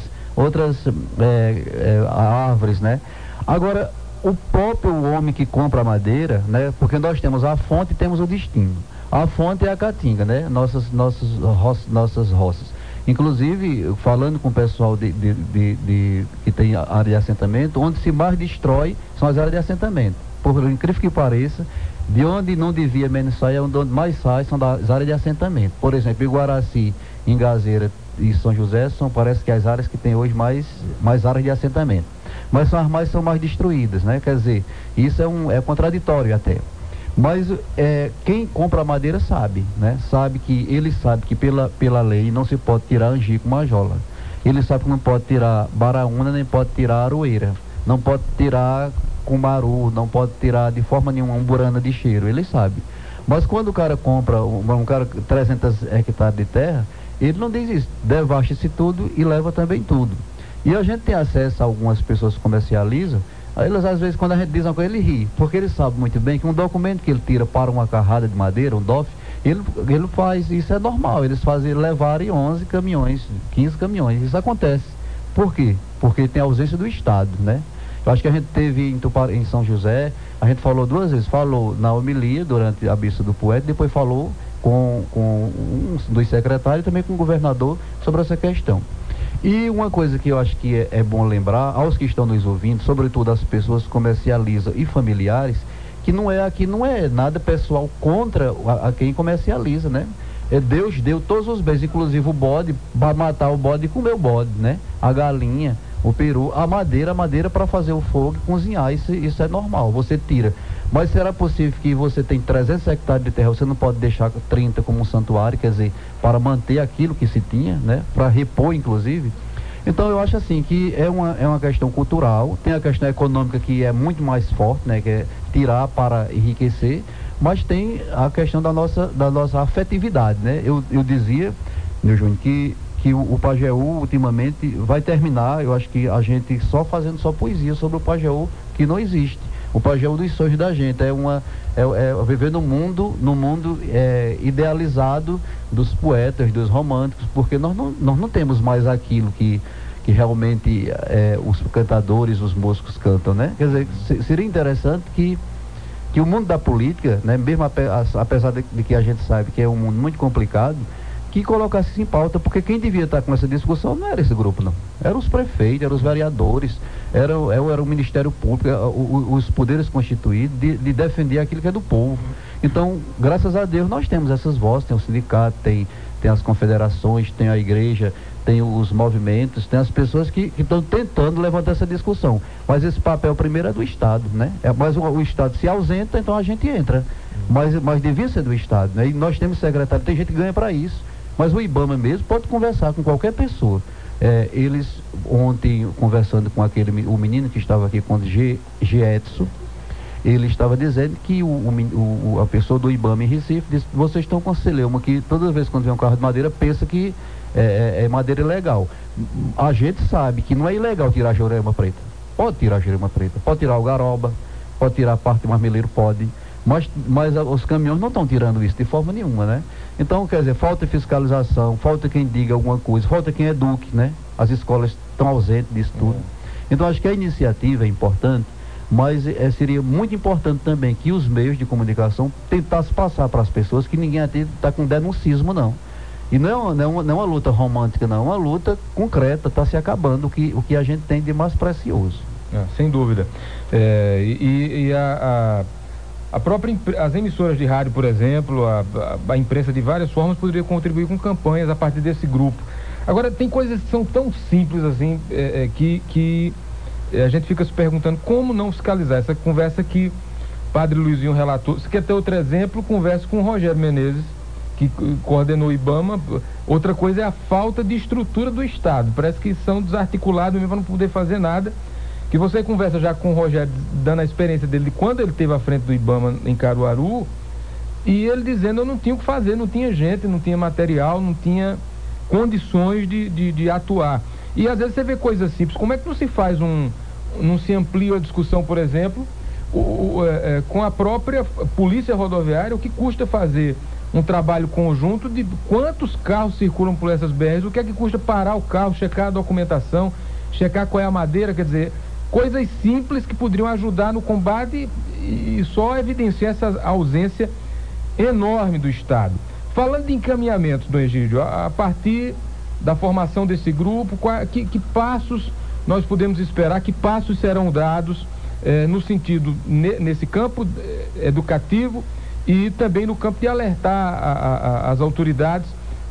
árvores, né? Agora, o próprio homem que compra a madeira, né? Porque nós temos a fonte e temos o destino. A fonte é a caatinga, né? Nossas roças. Inclusive, falando com o pessoal que tem área de assentamento, onde se mais destrói são as áreas de assentamento. Por incrível que pareça, de onde não devia menos sair, onde mais sai são das áreas de assentamento. Por exemplo, Iguaraci, Ingazeira e São José parece que as áreas que tem hoje mais áreas de assentamento. Mas são mais destruídas, né? Quer dizer, isso é contraditório até. Mas quem compra a madeira sabe, né? Ele sabe que pela lei não se pode tirar angico, majola. Ele sabe que não pode tirar baraúna, nem pode tirar aroeira. Não pode tirar cumaru, não pode tirar de forma nenhuma umburana de cheiro, ele sabe. Mas quando o cara compra 300 hectares de terra, ele não diz isso, devasta-se tudo e leva também tudo. E a gente tem acesso a algumas pessoas que comercializam, aí eles às vezes quando a gente diz uma coisa, ele ri, porque ele sabe muito bem que um documento que ele tira para uma carrada de madeira, um DOF, ele faz, isso é normal, eles levarem 11 caminhões, 15 caminhões, isso acontece. Por quê? Porque tem a ausência do Estado, né? Eu acho que a gente teve em São José, a gente falou 2 vezes, falou na homilia durante a missa do poeta, depois falou com um dos secretários e também com o governador sobre essa questão. E uma coisa que eu acho que é bom lembrar aos que estão nos ouvindo, sobretudo as pessoas que comercializam e familiares, que não é nada pessoal contra a quem comercializa, né? Deus deu todos os bens, inclusive o bode, para matar o bode e comer o bode, né? A galinha, o peru, a madeira para fazer o fogo e cozinhar, isso é normal, você tira. Mas será possível que você tem 300 hectares de terra, você não pode deixar 30 como um santuário, quer dizer, para manter aquilo que se tinha, né? Para repor, inclusive. Então eu acho assim que é uma questão cultural, tem a questão econômica que é muito mais forte, né? Que é tirar para enriquecer, mas tem a questão da nossa afetividade, né? Eu dizia, meu Júnior, que o Pajeú ultimamente vai terminar, eu acho que a gente fazendo poesia sobre o Pajeú, que não existe. O Pajeú dos sonhos da gente, é viver no mundo idealizado dos poetas, dos românticos, porque nós não temos mais aquilo que realmente os cantadores, os músicos cantam, né? Quer dizer, seria interessante que que o mundo da política, né, mesmo apesar de que a gente sabe que é um mundo muito complicado, que colocasse isso em pauta, porque quem devia estar com essa discussão não era esse grupo, não. Eram os prefeitos, eram os vereadores, era o Ministério Público, os poderes constituídos de defender aquilo que é do povo. Então, graças a Deus, nós temos essas vozes, tem o sindicato, tem as confederações, tem a igreja, tem os movimentos, tem as pessoas que estão tentando levantar essa discussão. Mas esse papel primeiro é do Estado, né? Mas o Estado se ausenta, então a gente entra. Mas devia ser do Estado, né? E nós temos secretário, tem gente que ganha para isso. Mas o IBAMA mesmo pode conversar com qualquer pessoa. Eles, ontem, conversando com o menino que estava aqui com o Gietson, ele estava dizendo que a pessoa do IBAMA em Recife disse: vocês estão com a celeuma que toda vez quando vem um carro de madeira pensa que é madeira ilegal. A gente sabe que não é ilegal tirar a jurema preta. Pode tirar a jurema preta, pode tirar o garoba, pode tirar a parte do marmeleiro, pode. Mas os caminhões não estão tirando isso de forma nenhuma, né? Então, quer dizer, falta fiscalização, falta quem diga alguma coisa, falta quem eduque, né? As escolas estão ausentes disso tudo. Então, acho que a iniciativa é importante, mas seria muito importante também que os meios de comunicação tentassem passar para as pessoas que ninguém está com denuncismo, não. E não é uma luta romântica, não, é uma luta concreta, está se acabando o que a gente tem de mais precioso. Sem dúvida. As emissoras de rádio, por exemplo, a imprensa de várias formas poderia contribuir com campanhas a partir desse grupo. Agora, tem coisas que são tão simples assim, que a gente fica se perguntando como não fiscalizar. Essa conversa que o Padre Luizinho relatou. Se quer ter outro exemplo, converse com o Rogério Menezes, que coordenou o IBAMA. Outra coisa é a falta de estrutura do Estado. Parece que são desarticulados mesmo para não poder fazer nada. Que você conversa já com o Rogério, dando a experiência dele de quando ele esteve à frente do IBAMA em Caruaru, e ele dizendo: eu não tinha o que fazer, não tinha gente, não tinha material, não tinha condições de atuar. E às vezes você vê coisas simples. Como é que não se faz não se amplia a discussão, por exemplo, com a própria Polícia Rodoviária, o que custa fazer um trabalho conjunto de quantos carros circulam por essas BRs, o que é que custa parar o carro, checar a documentação, checar qual é a madeira, quer dizer, coisas simples que poderiam ajudar no combate e só evidenciar essa ausência enorme do Estado. Falando de encaminhamento, Dom Egídio, a partir da formação desse grupo, que passos nós podemos esperar, que passos serão dados no sentido, nesse campo educativo e também no campo de alertar as autoridades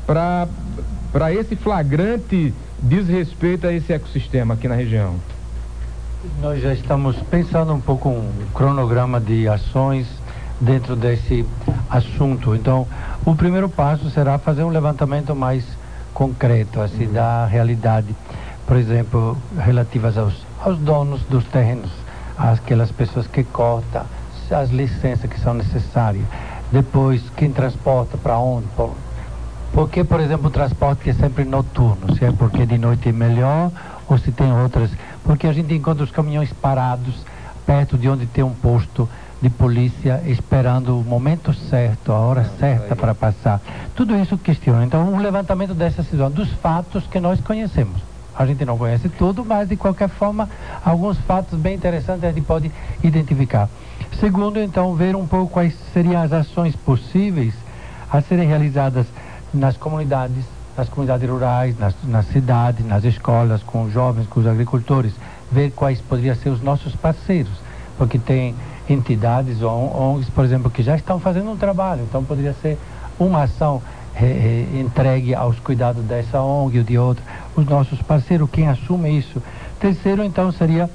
para esse flagrante desrespeito a esse ecossistema aqui na região? Nós já estamos pensando um pouco um cronograma de ações dentro desse assunto. Então, o primeiro passo será fazer um levantamento mais concreto, assim, da realidade, por exemplo, relativas aos donos dos terrenos, aquelas pessoas que cortam, as licenças que são necessárias, depois quem transporta para onde, porque, por exemplo, o transporte que é sempre noturno, se é porque de noite é melhor ou se tem outras, porque a gente encontra os caminhões parados perto de onde tem um posto de polícia esperando o momento certo, a hora certa para passar. Tudo isso questiona. Então, um levantamento dessa situação, dos fatos que nós conhecemos. A gente não conhece tudo, mas de qualquer forma, alguns fatos bem interessantes a gente pode identificar. Segundo, então, ver um pouco quais seriam as ações possíveis a serem realizadas nas comunidades rurais, nas cidades, nas escolas, com os jovens, com os agricultores, ver quais poderiam ser os nossos parceiros, porque tem entidades ou ONGs, por exemplo, que já estão fazendo um trabalho, então poderia ser uma ação entregue aos cuidados dessa ONG ou de outra, os nossos parceiros, quem assume isso. Terceiro, então, seria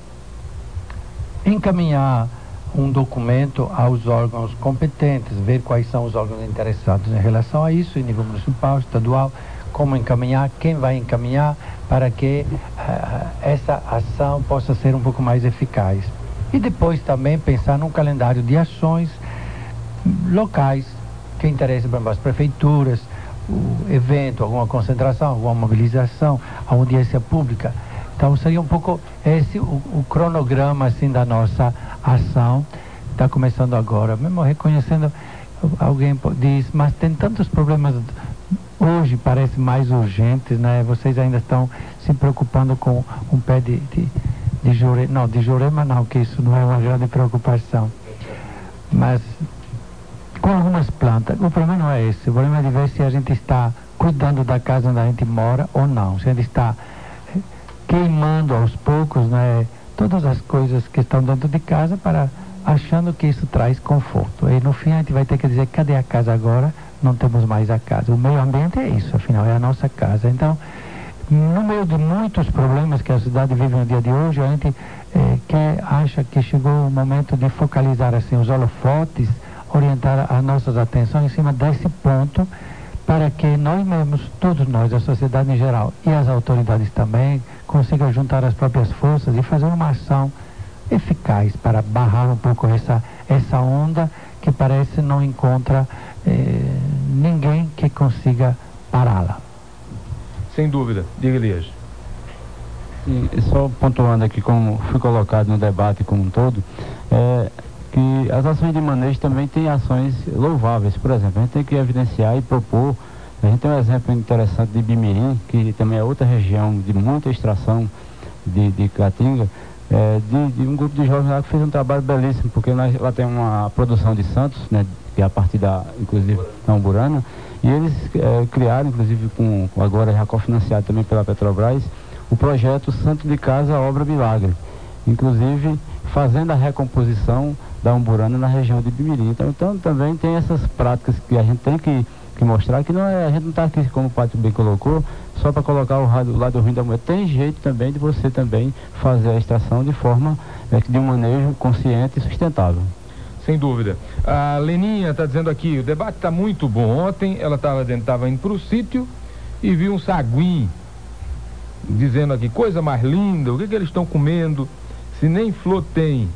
encaminhar um documento aos órgãos competentes, ver quais são os órgãos interessados em relação a isso, em nível municipal, estadual, como encaminhar, quem vai encaminhar, para que essa ação possa ser um pouco mais eficaz. E depois também pensar num calendário de ações locais, que interessa, por exemplo, as prefeituras, o evento, alguma concentração, alguma mobilização, a audiência pública. Então seria um pouco esse o cronograma assim da nossa ação. Está começando agora, mesmo reconhecendo, alguém diz, mas tem tantos problemas hoje, parece mais urgentes, né? Vocês ainda estão se preocupando com um pé de Jurema não, que isso não é uma grande preocupação. mas com algumas plantas. O problema não é esse, o problema é de ver se a gente está cuidando da casa onde a gente mora ou não, se a gente está queimando aos poucos, né, todas as coisas que estão dentro de casa achando que isso traz conforto. E no fim a gente vai ter que dizer, cadê a casa agora? Não temos mais a casa. O meio ambiente é isso, afinal, é a nossa casa. Então, no meio de muitos problemas que a cidade vive no dia de hoje, a gente acha que chegou o momento de focalizar assim, os holofotes, orientar as nossas atenções em cima desse ponto, para que nós mesmos, todos nós, a sociedade em geral e as autoridades também, consigam juntar as próprias forças e fazer uma ação eficaz para barrar um pouco essa onda que parece não encontra ninguém que consiga pará-la. Sem dúvida. Diga, Elias. Sim, só pontuando aqui, como foi colocado no debate como um todo, que as ações de manejo também têm ações louváveis. Por exemplo, a gente tem que evidenciar e propor. A gente tem um exemplo interessante de Bimirim, que também é outra região de muita extração de caatinga, de um grupo de jovens lá que fez um trabalho belíssimo, porque lá tem uma produção de santos, né, que é a partir inclusive, da Umburana, e eles criaram, inclusive, agora já cofinanciado também pela Petrobras, o projeto Santo de Casa Obra Milagre, inclusive fazendo a recomposição da Umburana na região de Bimirim. Então também tem essas práticas que a gente tem que mostrar que a gente não está aqui, como o Pátio bem colocou, só para colocar o lado ruim da moeda. Tem jeito também de você também fazer a extração de forma de um manejo consciente e sustentável. Sem dúvida. A Leninha está dizendo aqui, o debate está muito bom. Ontem ela estava indo para o sítio e viu um saguim, dizendo aqui, coisa mais linda, o que eles estão comendo, se nem flor tem.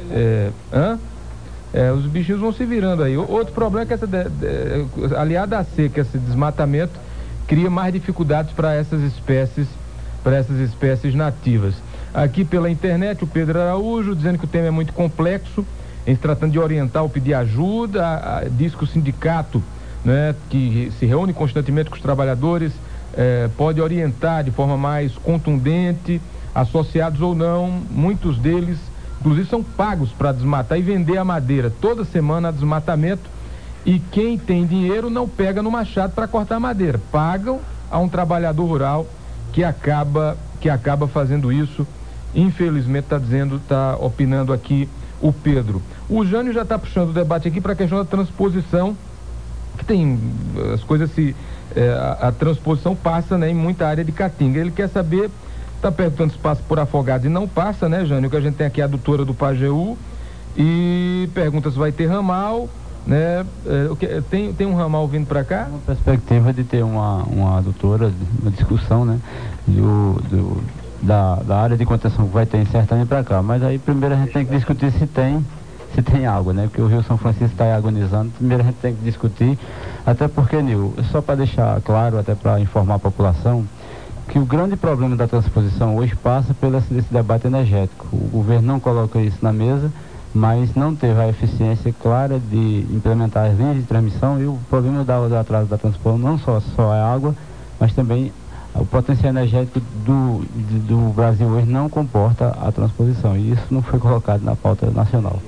Os bichinhos vão se virando aí. Outro problema é que aliado à seca, esse desmatamento cria mais dificuldades para essas espécies nativas. Aqui pela internet, o Pedro Araújo dizendo que o tema é muito complexo, em se tratando de orientar ou pedir ajuda, diz que o sindicato, né, que se reúne constantemente com os trabalhadores, pode orientar de forma mais contundente, associados ou não, muitos deles inclusive são pagos para desmatar e vender a madeira. Toda semana há desmatamento e quem tem dinheiro não pega no machado para cortar a madeira. Pagam a um trabalhador rural que acaba fazendo isso. Infelizmente está opinando aqui o Pedro. O Jânio já está puxando o debate aqui para a questão da transposição, que tem as coisas a transposição passa, né, em muita área de Caatinga. Ele quer saber, está perguntando se passa por Afogados e não passa, né, Jânio? Que a gente tem aqui a adutora do Pajeú e pergunta se vai ter ramal, né? Tem um ramal vindo para cá? Uma perspectiva de ter uma adutora, uma discussão, né, da área de contenção que vai ter em Sertânia para cá. Mas aí primeiro a gente tem que discutir se tem água, né? Porque o Rio São Francisco está agonizando. Primeiro a gente tem que discutir, até porque, Nil, só para deixar claro, até para informar a população, que o grande problema da transposição hoje passa pelo esse debate energético. O governo não coloca isso na mesa, mas não teve a eficiência clara de implementar as linhas de transmissão, e o problema do atraso da transposição não só é água, mas também o potencial energético do Brasil hoje não comporta a transposição, e isso não foi colocado na pauta nacional.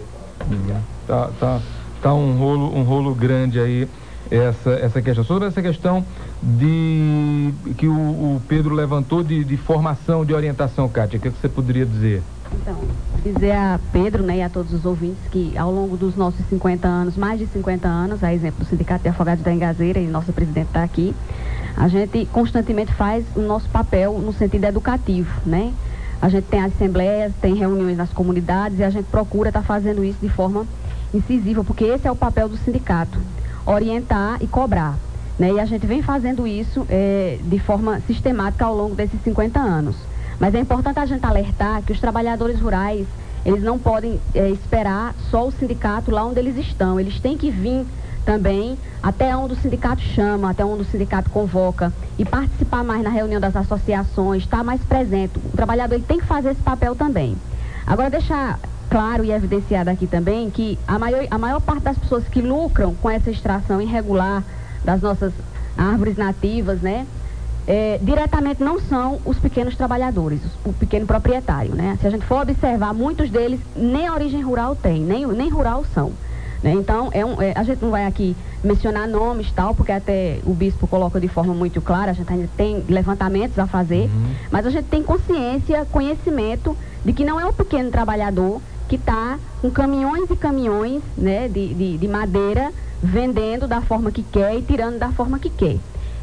Tá um rolo grande aí essa questão. Sobre essa questão que o Pedro levantou de formação, de orientação, Kátia, o que você poderia dizer? Então, dizer a Pedro, né, e a todos os ouvintes que ao longo dos nossos 50 anos, mais de 50 anos, a exemplo do Sindicato de Afogados da Engazeira, e nosso presidente está aqui, a gente constantemente faz o nosso papel no sentido educativo, né? A gente tem assembleias, tem reuniões nas comunidades e a gente procura estar fazendo isso de forma incisiva, porque esse é o papel do sindicato, orientar e cobrar, né? E a gente vem fazendo isso de forma sistemática ao longo desses 50 anos. Mas é importante a gente alertar que os trabalhadores rurais, eles não podem esperar só o sindicato lá onde eles estão. Eles têm que vir também até onde o sindicato chama, até onde o sindicato convoca, e participar mais na reunião das associações, estar mais presente. O trabalhador ele tem que fazer esse papel também. Agora, deixar claro e evidenciado aqui também que a maior parte das pessoas que lucram com essa extração irregular das nossas árvores nativas, né, diretamente não são os pequenos trabalhadores, o pequeno proprietário, né? Se a gente for observar, muitos deles nem origem rural têm, nem rural são. né? Então, a gente não vai aqui mencionar nomes e tal, porque até o bispo coloca de forma muito clara, a gente ainda tem levantamentos a fazer, mas a gente tem consciência, conhecimento de que não é o pequeno trabalhador que está com caminhões e caminhões, né, de madeira, vendendo da forma que quer e tirando da forma que quer.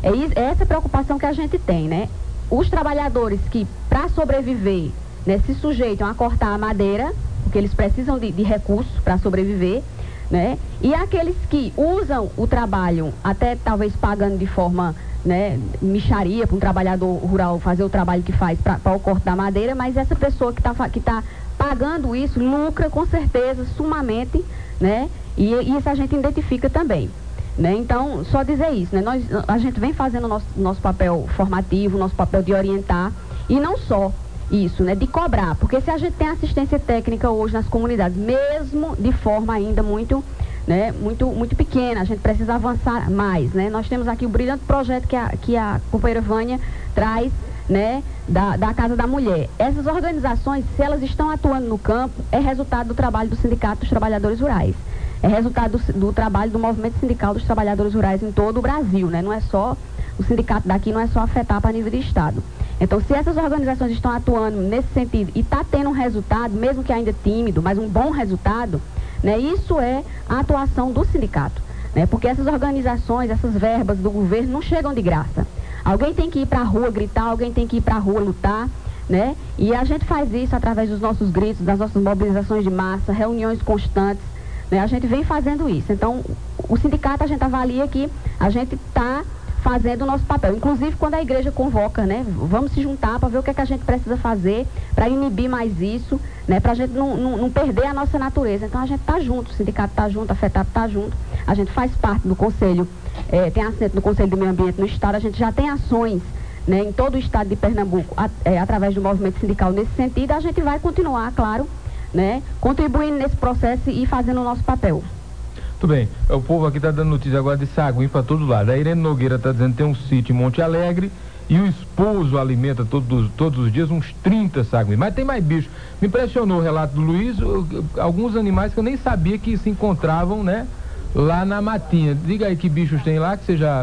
É essa preocupação que a gente tem, né? Os trabalhadores que, para sobreviver, né, se sujeitam a cortar a madeira, porque eles precisam de recursos para sobreviver, né? E aqueles que usam o trabalho, até talvez pagando de forma, né, mixaria para um trabalhador rural fazer o trabalho que faz para o corte da madeira, mas essa pessoa que tá pagando isso lucra com certeza sumamente, né? E isso a gente identifica também, né? Então, só dizer isso, né? A gente vem fazendo o nosso papel formativo, nosso papel de orientar, e não só isso, né, de cobrar, porque se a gente tem assistência técnica hoje nas comunidades, mesmo de forma ainda muito, né, muito pequena, a gente precisa avançar mais, né? Nós temos aqui o brilhante projeto que a companheira Vânia traz, né, da Casa da Mulher. Essas organizações, se elas estão atuando no campo, é resultado do trabalho do Sindicato dos Trabalhadores Rurais, é resultado do trabalho do Movimento Sindical dos Trabalhadores Rurais em todo o Brasil, né? Não é só o sindicato daqui, não é só afetar para nível de estado. Então, se essas organizações estão atuando nesse sentido e está tendo um resultado, mesmo que ainda tímido, mas um bom resultado, né, isso é a atuação do sindicato, né, porque essas organizações, essas verbas do governo não chegam de graça. Alguém tem que ir para a rua gritar, alguém tem que ir para a rua lutar, né, e a gente faz isso através dos nossos gritos, das nossas mobilizações de massa, reuniões constantes, né, a gente vem fazendo isso. Então, o sindicato, a gente avalia que a gente está fazendo o nosso papel, inclusive quando a igreja convoca, né, vamos se juntar para ver o que é que a gente precisa fazer para inibir mais isso, né, para a gente não perder a nossa natureza. Então a gente está junto, o sindicato está junto, a FETAP está junto, a gente faz parte do conselho, tem assento no Conselho do Meio Ambiente no estado, a gente já tem ações, né, em todo o estado de Pernambuco, através do movimento sindical nesse sentido. A gente vai continuar, claro, né, contribuindo nesse processo e fazendo o nosso papel. Muito bem, o povo aqui está dando notícia agora de saguim para todo lado. A Irene Nogueira está dizendo que tem um sítio em Monte Alegre e o esposo alimenta todos os dias uns 30 saguim. Mas tem mais bicho. Me impressionou o relato do Luiz, alguns animais que eu nem sabia que se encontravam, né, lá na matinha. Diga aí que bichos tem lá, que seja...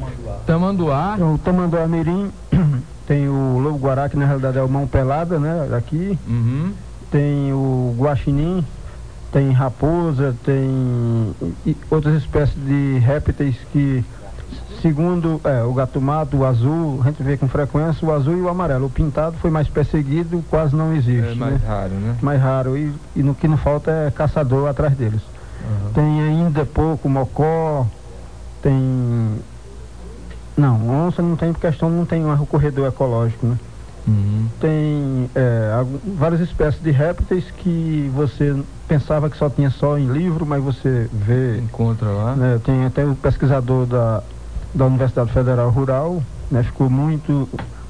Tamanduá. O tamanduá mirim, tem o lobo-guará, que na realidade é o mão pelada, né, daqui. Tem o guaxinim, tem raposa, tem outras espécies de répteis que, segundo o gato-mato, o azul, a gente vê com frequência o azul e o amarelo. O pintado foi mais perseguido, quase não existe. É mais raro, né? Mais raro, e no que não falta é caçador atrás deles. Tem ainda pouco mocó, tem... Não, onça não tem, por questão não tem um corredor ecológico, né? Tem várias espécies de répteis que você pensava que só tinha só em livro, mas você vê... Encontra lá. Né, tem até o pesquisador da Universidade Federal Rural, né, ficou muito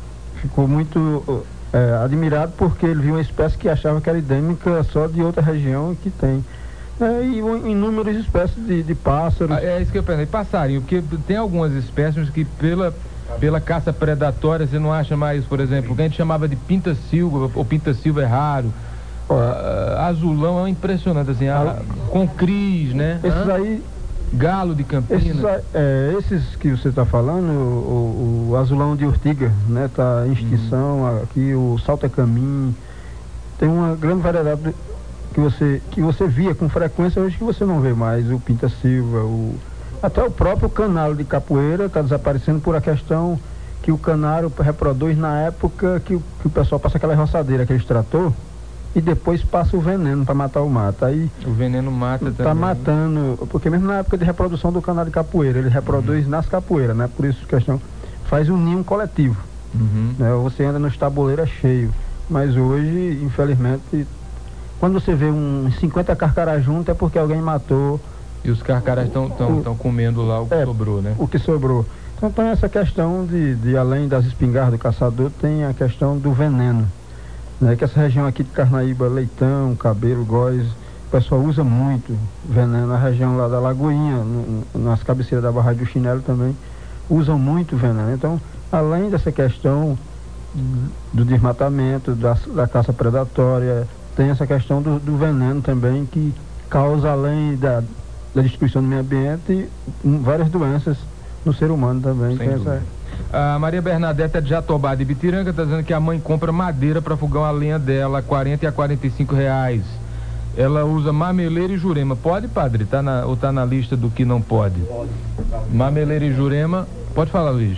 admirado porque ele viu uma espécie que achava que era endêmica só de outra região que tem. E inúmeras espécies de pássaros. É isso que eu pensei, passarinho, porque tem algumas espécies que pela caça predatória, você não acha mais, por exemplo, o que a gente chamava de pinta-silva, ou pinta-silva é raro. Azulão é impressionante, assim, com cris, né? Esses aí... Galo de Campinas. Esses que você está falando, o azulão de Ortiga, né? Está em extinção, aqui o salta-camim, tem uma grande variedade que você via com frequência, hoje que você não vê mais, o pinta-silva, até o próprio canário de capoeira está desaparecendo por a questão que o canário reproduz na época que o pessoal passa aquela roçadeira, aquele extrator, e depois passa o veneno para matar o mato. Aí o veneno mata também. Está matando, porque mesmo na época de reprodução do canário de capoeira, ele reproduz nas capoeiras, né? Por isso a questão faz um ninho coletivo. Né? Você anda nos tabuleiros cheio, mas hoje, infelizmente, quando você vê uns 50 carcarás juntos é porque alguém matou. E os carcarás estão comendo lá o que sobrou, né? O que sobrou. Então tem essa questão de além das espingardas do caçador, tem a questão do veneno. Né? Que essa região aqui de Carnaíba, Leitão, Cabelo, Góis, o pessoal usa muito veneno. A região lá da Lagoinha, nas cabeceiras da barragem do Chinelo também, usam muito veneno. Então, além dessa questão do desmatamento, da caça predatória, tem essa questão do veneno também, que causa, além da destruição do meio ambiente, várias doenças no ser humano também. Sem dúvida. A Maria Bernadette é de Jatobá de Bitiranga, está dizendo que a mãe compra madeira para fogão a lenha dela, R$40 a R$45. Ela usa marmeleira e jurema. Pode, padre? Ou tá na lista do que não pode? Pode. Marmeleira e jurema. Pode falar, Luiz.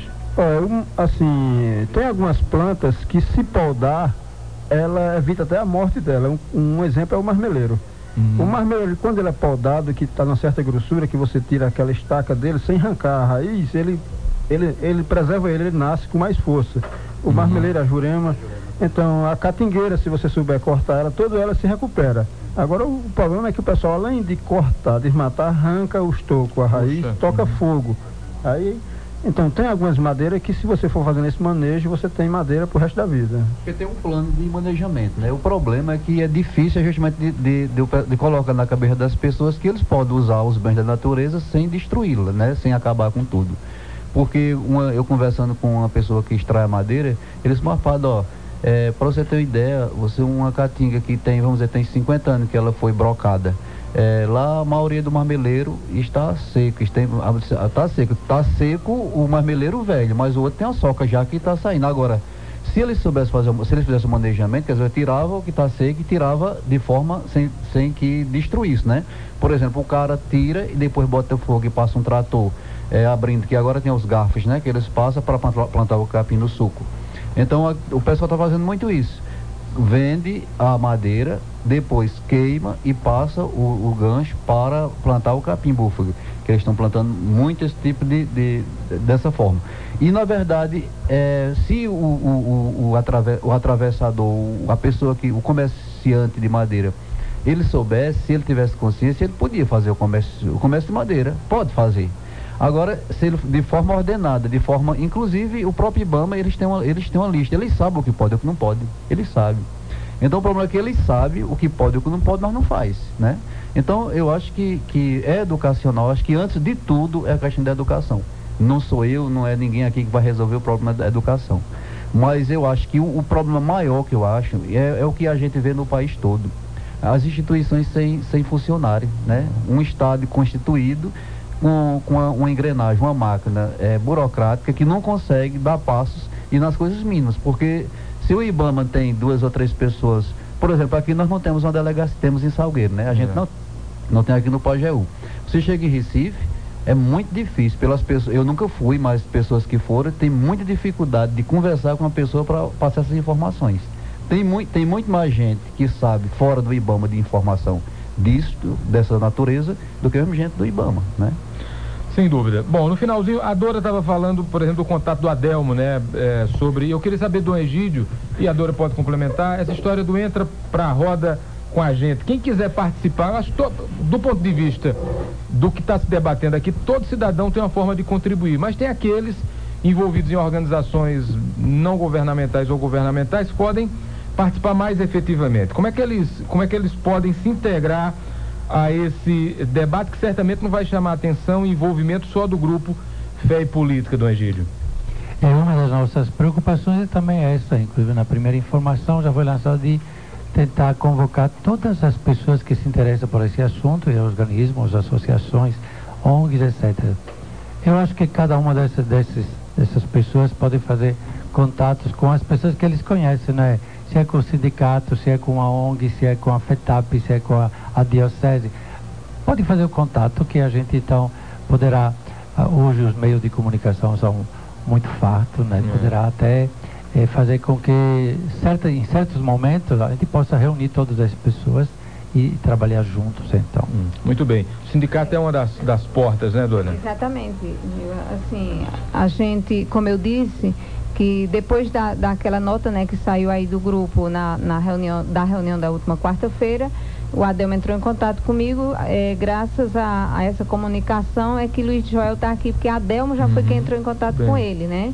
Assim, tem algumas plantas que, se podar, ela evita até a morte dela. Um exemplo é o marmeleiro. O marmeleiro, quando ele é podado, que está numa certa grossura, que você tira aquela estaca dele sem arrancar a raiz, ele preserva ele nasce com mais força. O marmeleiro, a jurema. Então, a catingueira, se você souber cortar ela, toda ela se recupera. Agora, o problema é que o pessoal, além de cortar, desmatar, arranca os tocos, a raiz, toca fogo. Então, tem algumas madeiras que, se você for fazendo esse manejo, você tem madeira pro resto da vida. Porque tem um plano de manejamento, né? O problema é que é difícil justamente de colocar na cabeça das pessoas que eles podem usar os bens da natureza sem destruí-la, né? Sem acabar com tudo. Porque eu conversando com uma pessoa que extrai a madeira, eles me falaram, para você ter uma ideia, uma caatinga que tem, vamos dizer, tem 50 anos que ela foi brocada. Lá a maioria do marmeleiro está seco, está seco o marmeleiro velho, mas o outro tem uma soca já que está saindo. Agora, se eles fizessem o manejamento, quer dizer, tirava o que está seco e tirava de forma sem que destruísse, né? Por exemplo, o cara tira e depois bota fogo e passa um trator abrindo, que agora tem os garfos, né? Que eles passam para plantar o capim no suco. Então o pessoal está fazendo muito isso. Vende a madeira, depois queima e passa o gancho para plantar o capim búfalo, que eles estão plantando muito esse tipo dessa forma. E na verdade, se o atravessador, a pessoa o comerciante de madeira, ele soubesse, se ele tivesse consciência, ele podia fazer o comércio de madeira, pode fazer. Agora, se ele, de forma ordenada, inclusive o próprio IBAMA, eles têm uma lista, eles sabem o que pode e o que não pode, eles sabem. Então o problema é que eles sabem o que pode e o que não pode, mas não faz, né? Então eu acho que é educacional, acho que antes de tudo é a questão da educação. Não sou eu, não é ninguém aqui que vai resolver o problema da educação. Mas eu acho que o problema maior que eu acho é o que a gente vê no país todo. As instituições sem funcionarem, né? Um Estado constituído com uma engrenagem, uma máquina burocrática que não consegue dar passos e nas coisas mínimas, porque se o IBAMA tem 2 ou 3 pessoas, por exemplo, aqui nós não temos uma delegacia, temos em Salgueiro, né? A gente não tem aqui no Pajeú. Você chega em Recife, é muito difícil pelas pessoas, eu nunca fui, mas pessoas que foram, tem muita dificuldade de conversar com uma pessoa para passar essas informações. Tem muito mais gente que sabe, fora do IBAMA, de informação dessa natureza, do que a gente do IBAMA, né? Sem dúvida. Bom, no finalzinho, a Dora estava falando, por exemplo, do contato do Adelmo, né? Eu queria saber do Egídio, e a Dora pode complementar, essa história do entra pra roda com a gente. Quem quiser participar, eu acho que do ponto de vista do que está se debatendo aqui, todo cidadão tem uma forma de contribuir, mas tem aqueles envolvidos em organizações não governamentais ou governamentais que podem participar mais efetivamente. Como é que eles podem se integrar a esse debate que certamente não vai chamar atenção e envolvimento só do grupo Fé e Política, Dom Egídio? Uma das nossas preocupações também é essa, inclusive na primeira informação já foi lançado de tentar convocar todas as pessoas que se interessam por esse assunto, e organismos, associações, ONGs, etc. Eu acho que cada uma dessas pessoas pode fazer contatos com as pessoas que eles conhecem, né? Se é com o sindicato, se é com a ONG, se é com a FETAP, se é com a diocese, pode fazer o contato que a gente então poderá, hoje os meios de comunicação são muito fartos, né? Poderá até fazer com que em certos momentos a gente possa reunir todas as pessoas e trabalhar juntos, então. Muito bem. O sindicato é uma das portas, né, Dona? Exatamente. Assim, a gente, como eu disse, que depois daquela nota, né, que saiu aí do grupo na reunião da última quarta-feira, o Adelmo entrou em contato comigo, graças a essa comunicação é que Luiz Joel está aqui, porque Adelmo já foi quem entrou em contato com ele, né?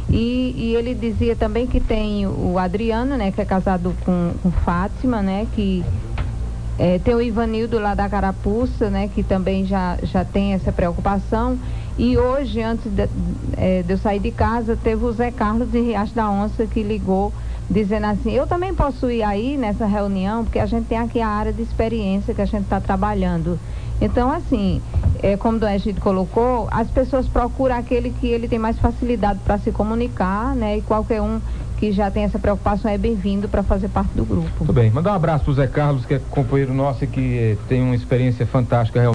E ele dizia também que tem o Adriano, né, que é casado com Fátima, né, que tem o Ivanildo lá da Carapuça, né, que também já tem essa preocupação. E hoje, antes de eu sair de casa, teve o Zé Carlos de Riacho da Onça que ligou dizendo assim, eu também posso ir aí nessa reunião, porque a gente tem aqui a área de experiência que a gente está trabalhando. Então, assim, como o Dom Egídio colocou, as pessoas procuram aquele que ele tem mais facilidade para se comunicar, né? E qualquer um que já tem essa preocupação é bem-vindo para fazer parte do grupo. Muito bem. Mandar um abraço para o Zé Carlos, que é companheiro nosso e que tem uma experiência fantástica realmente.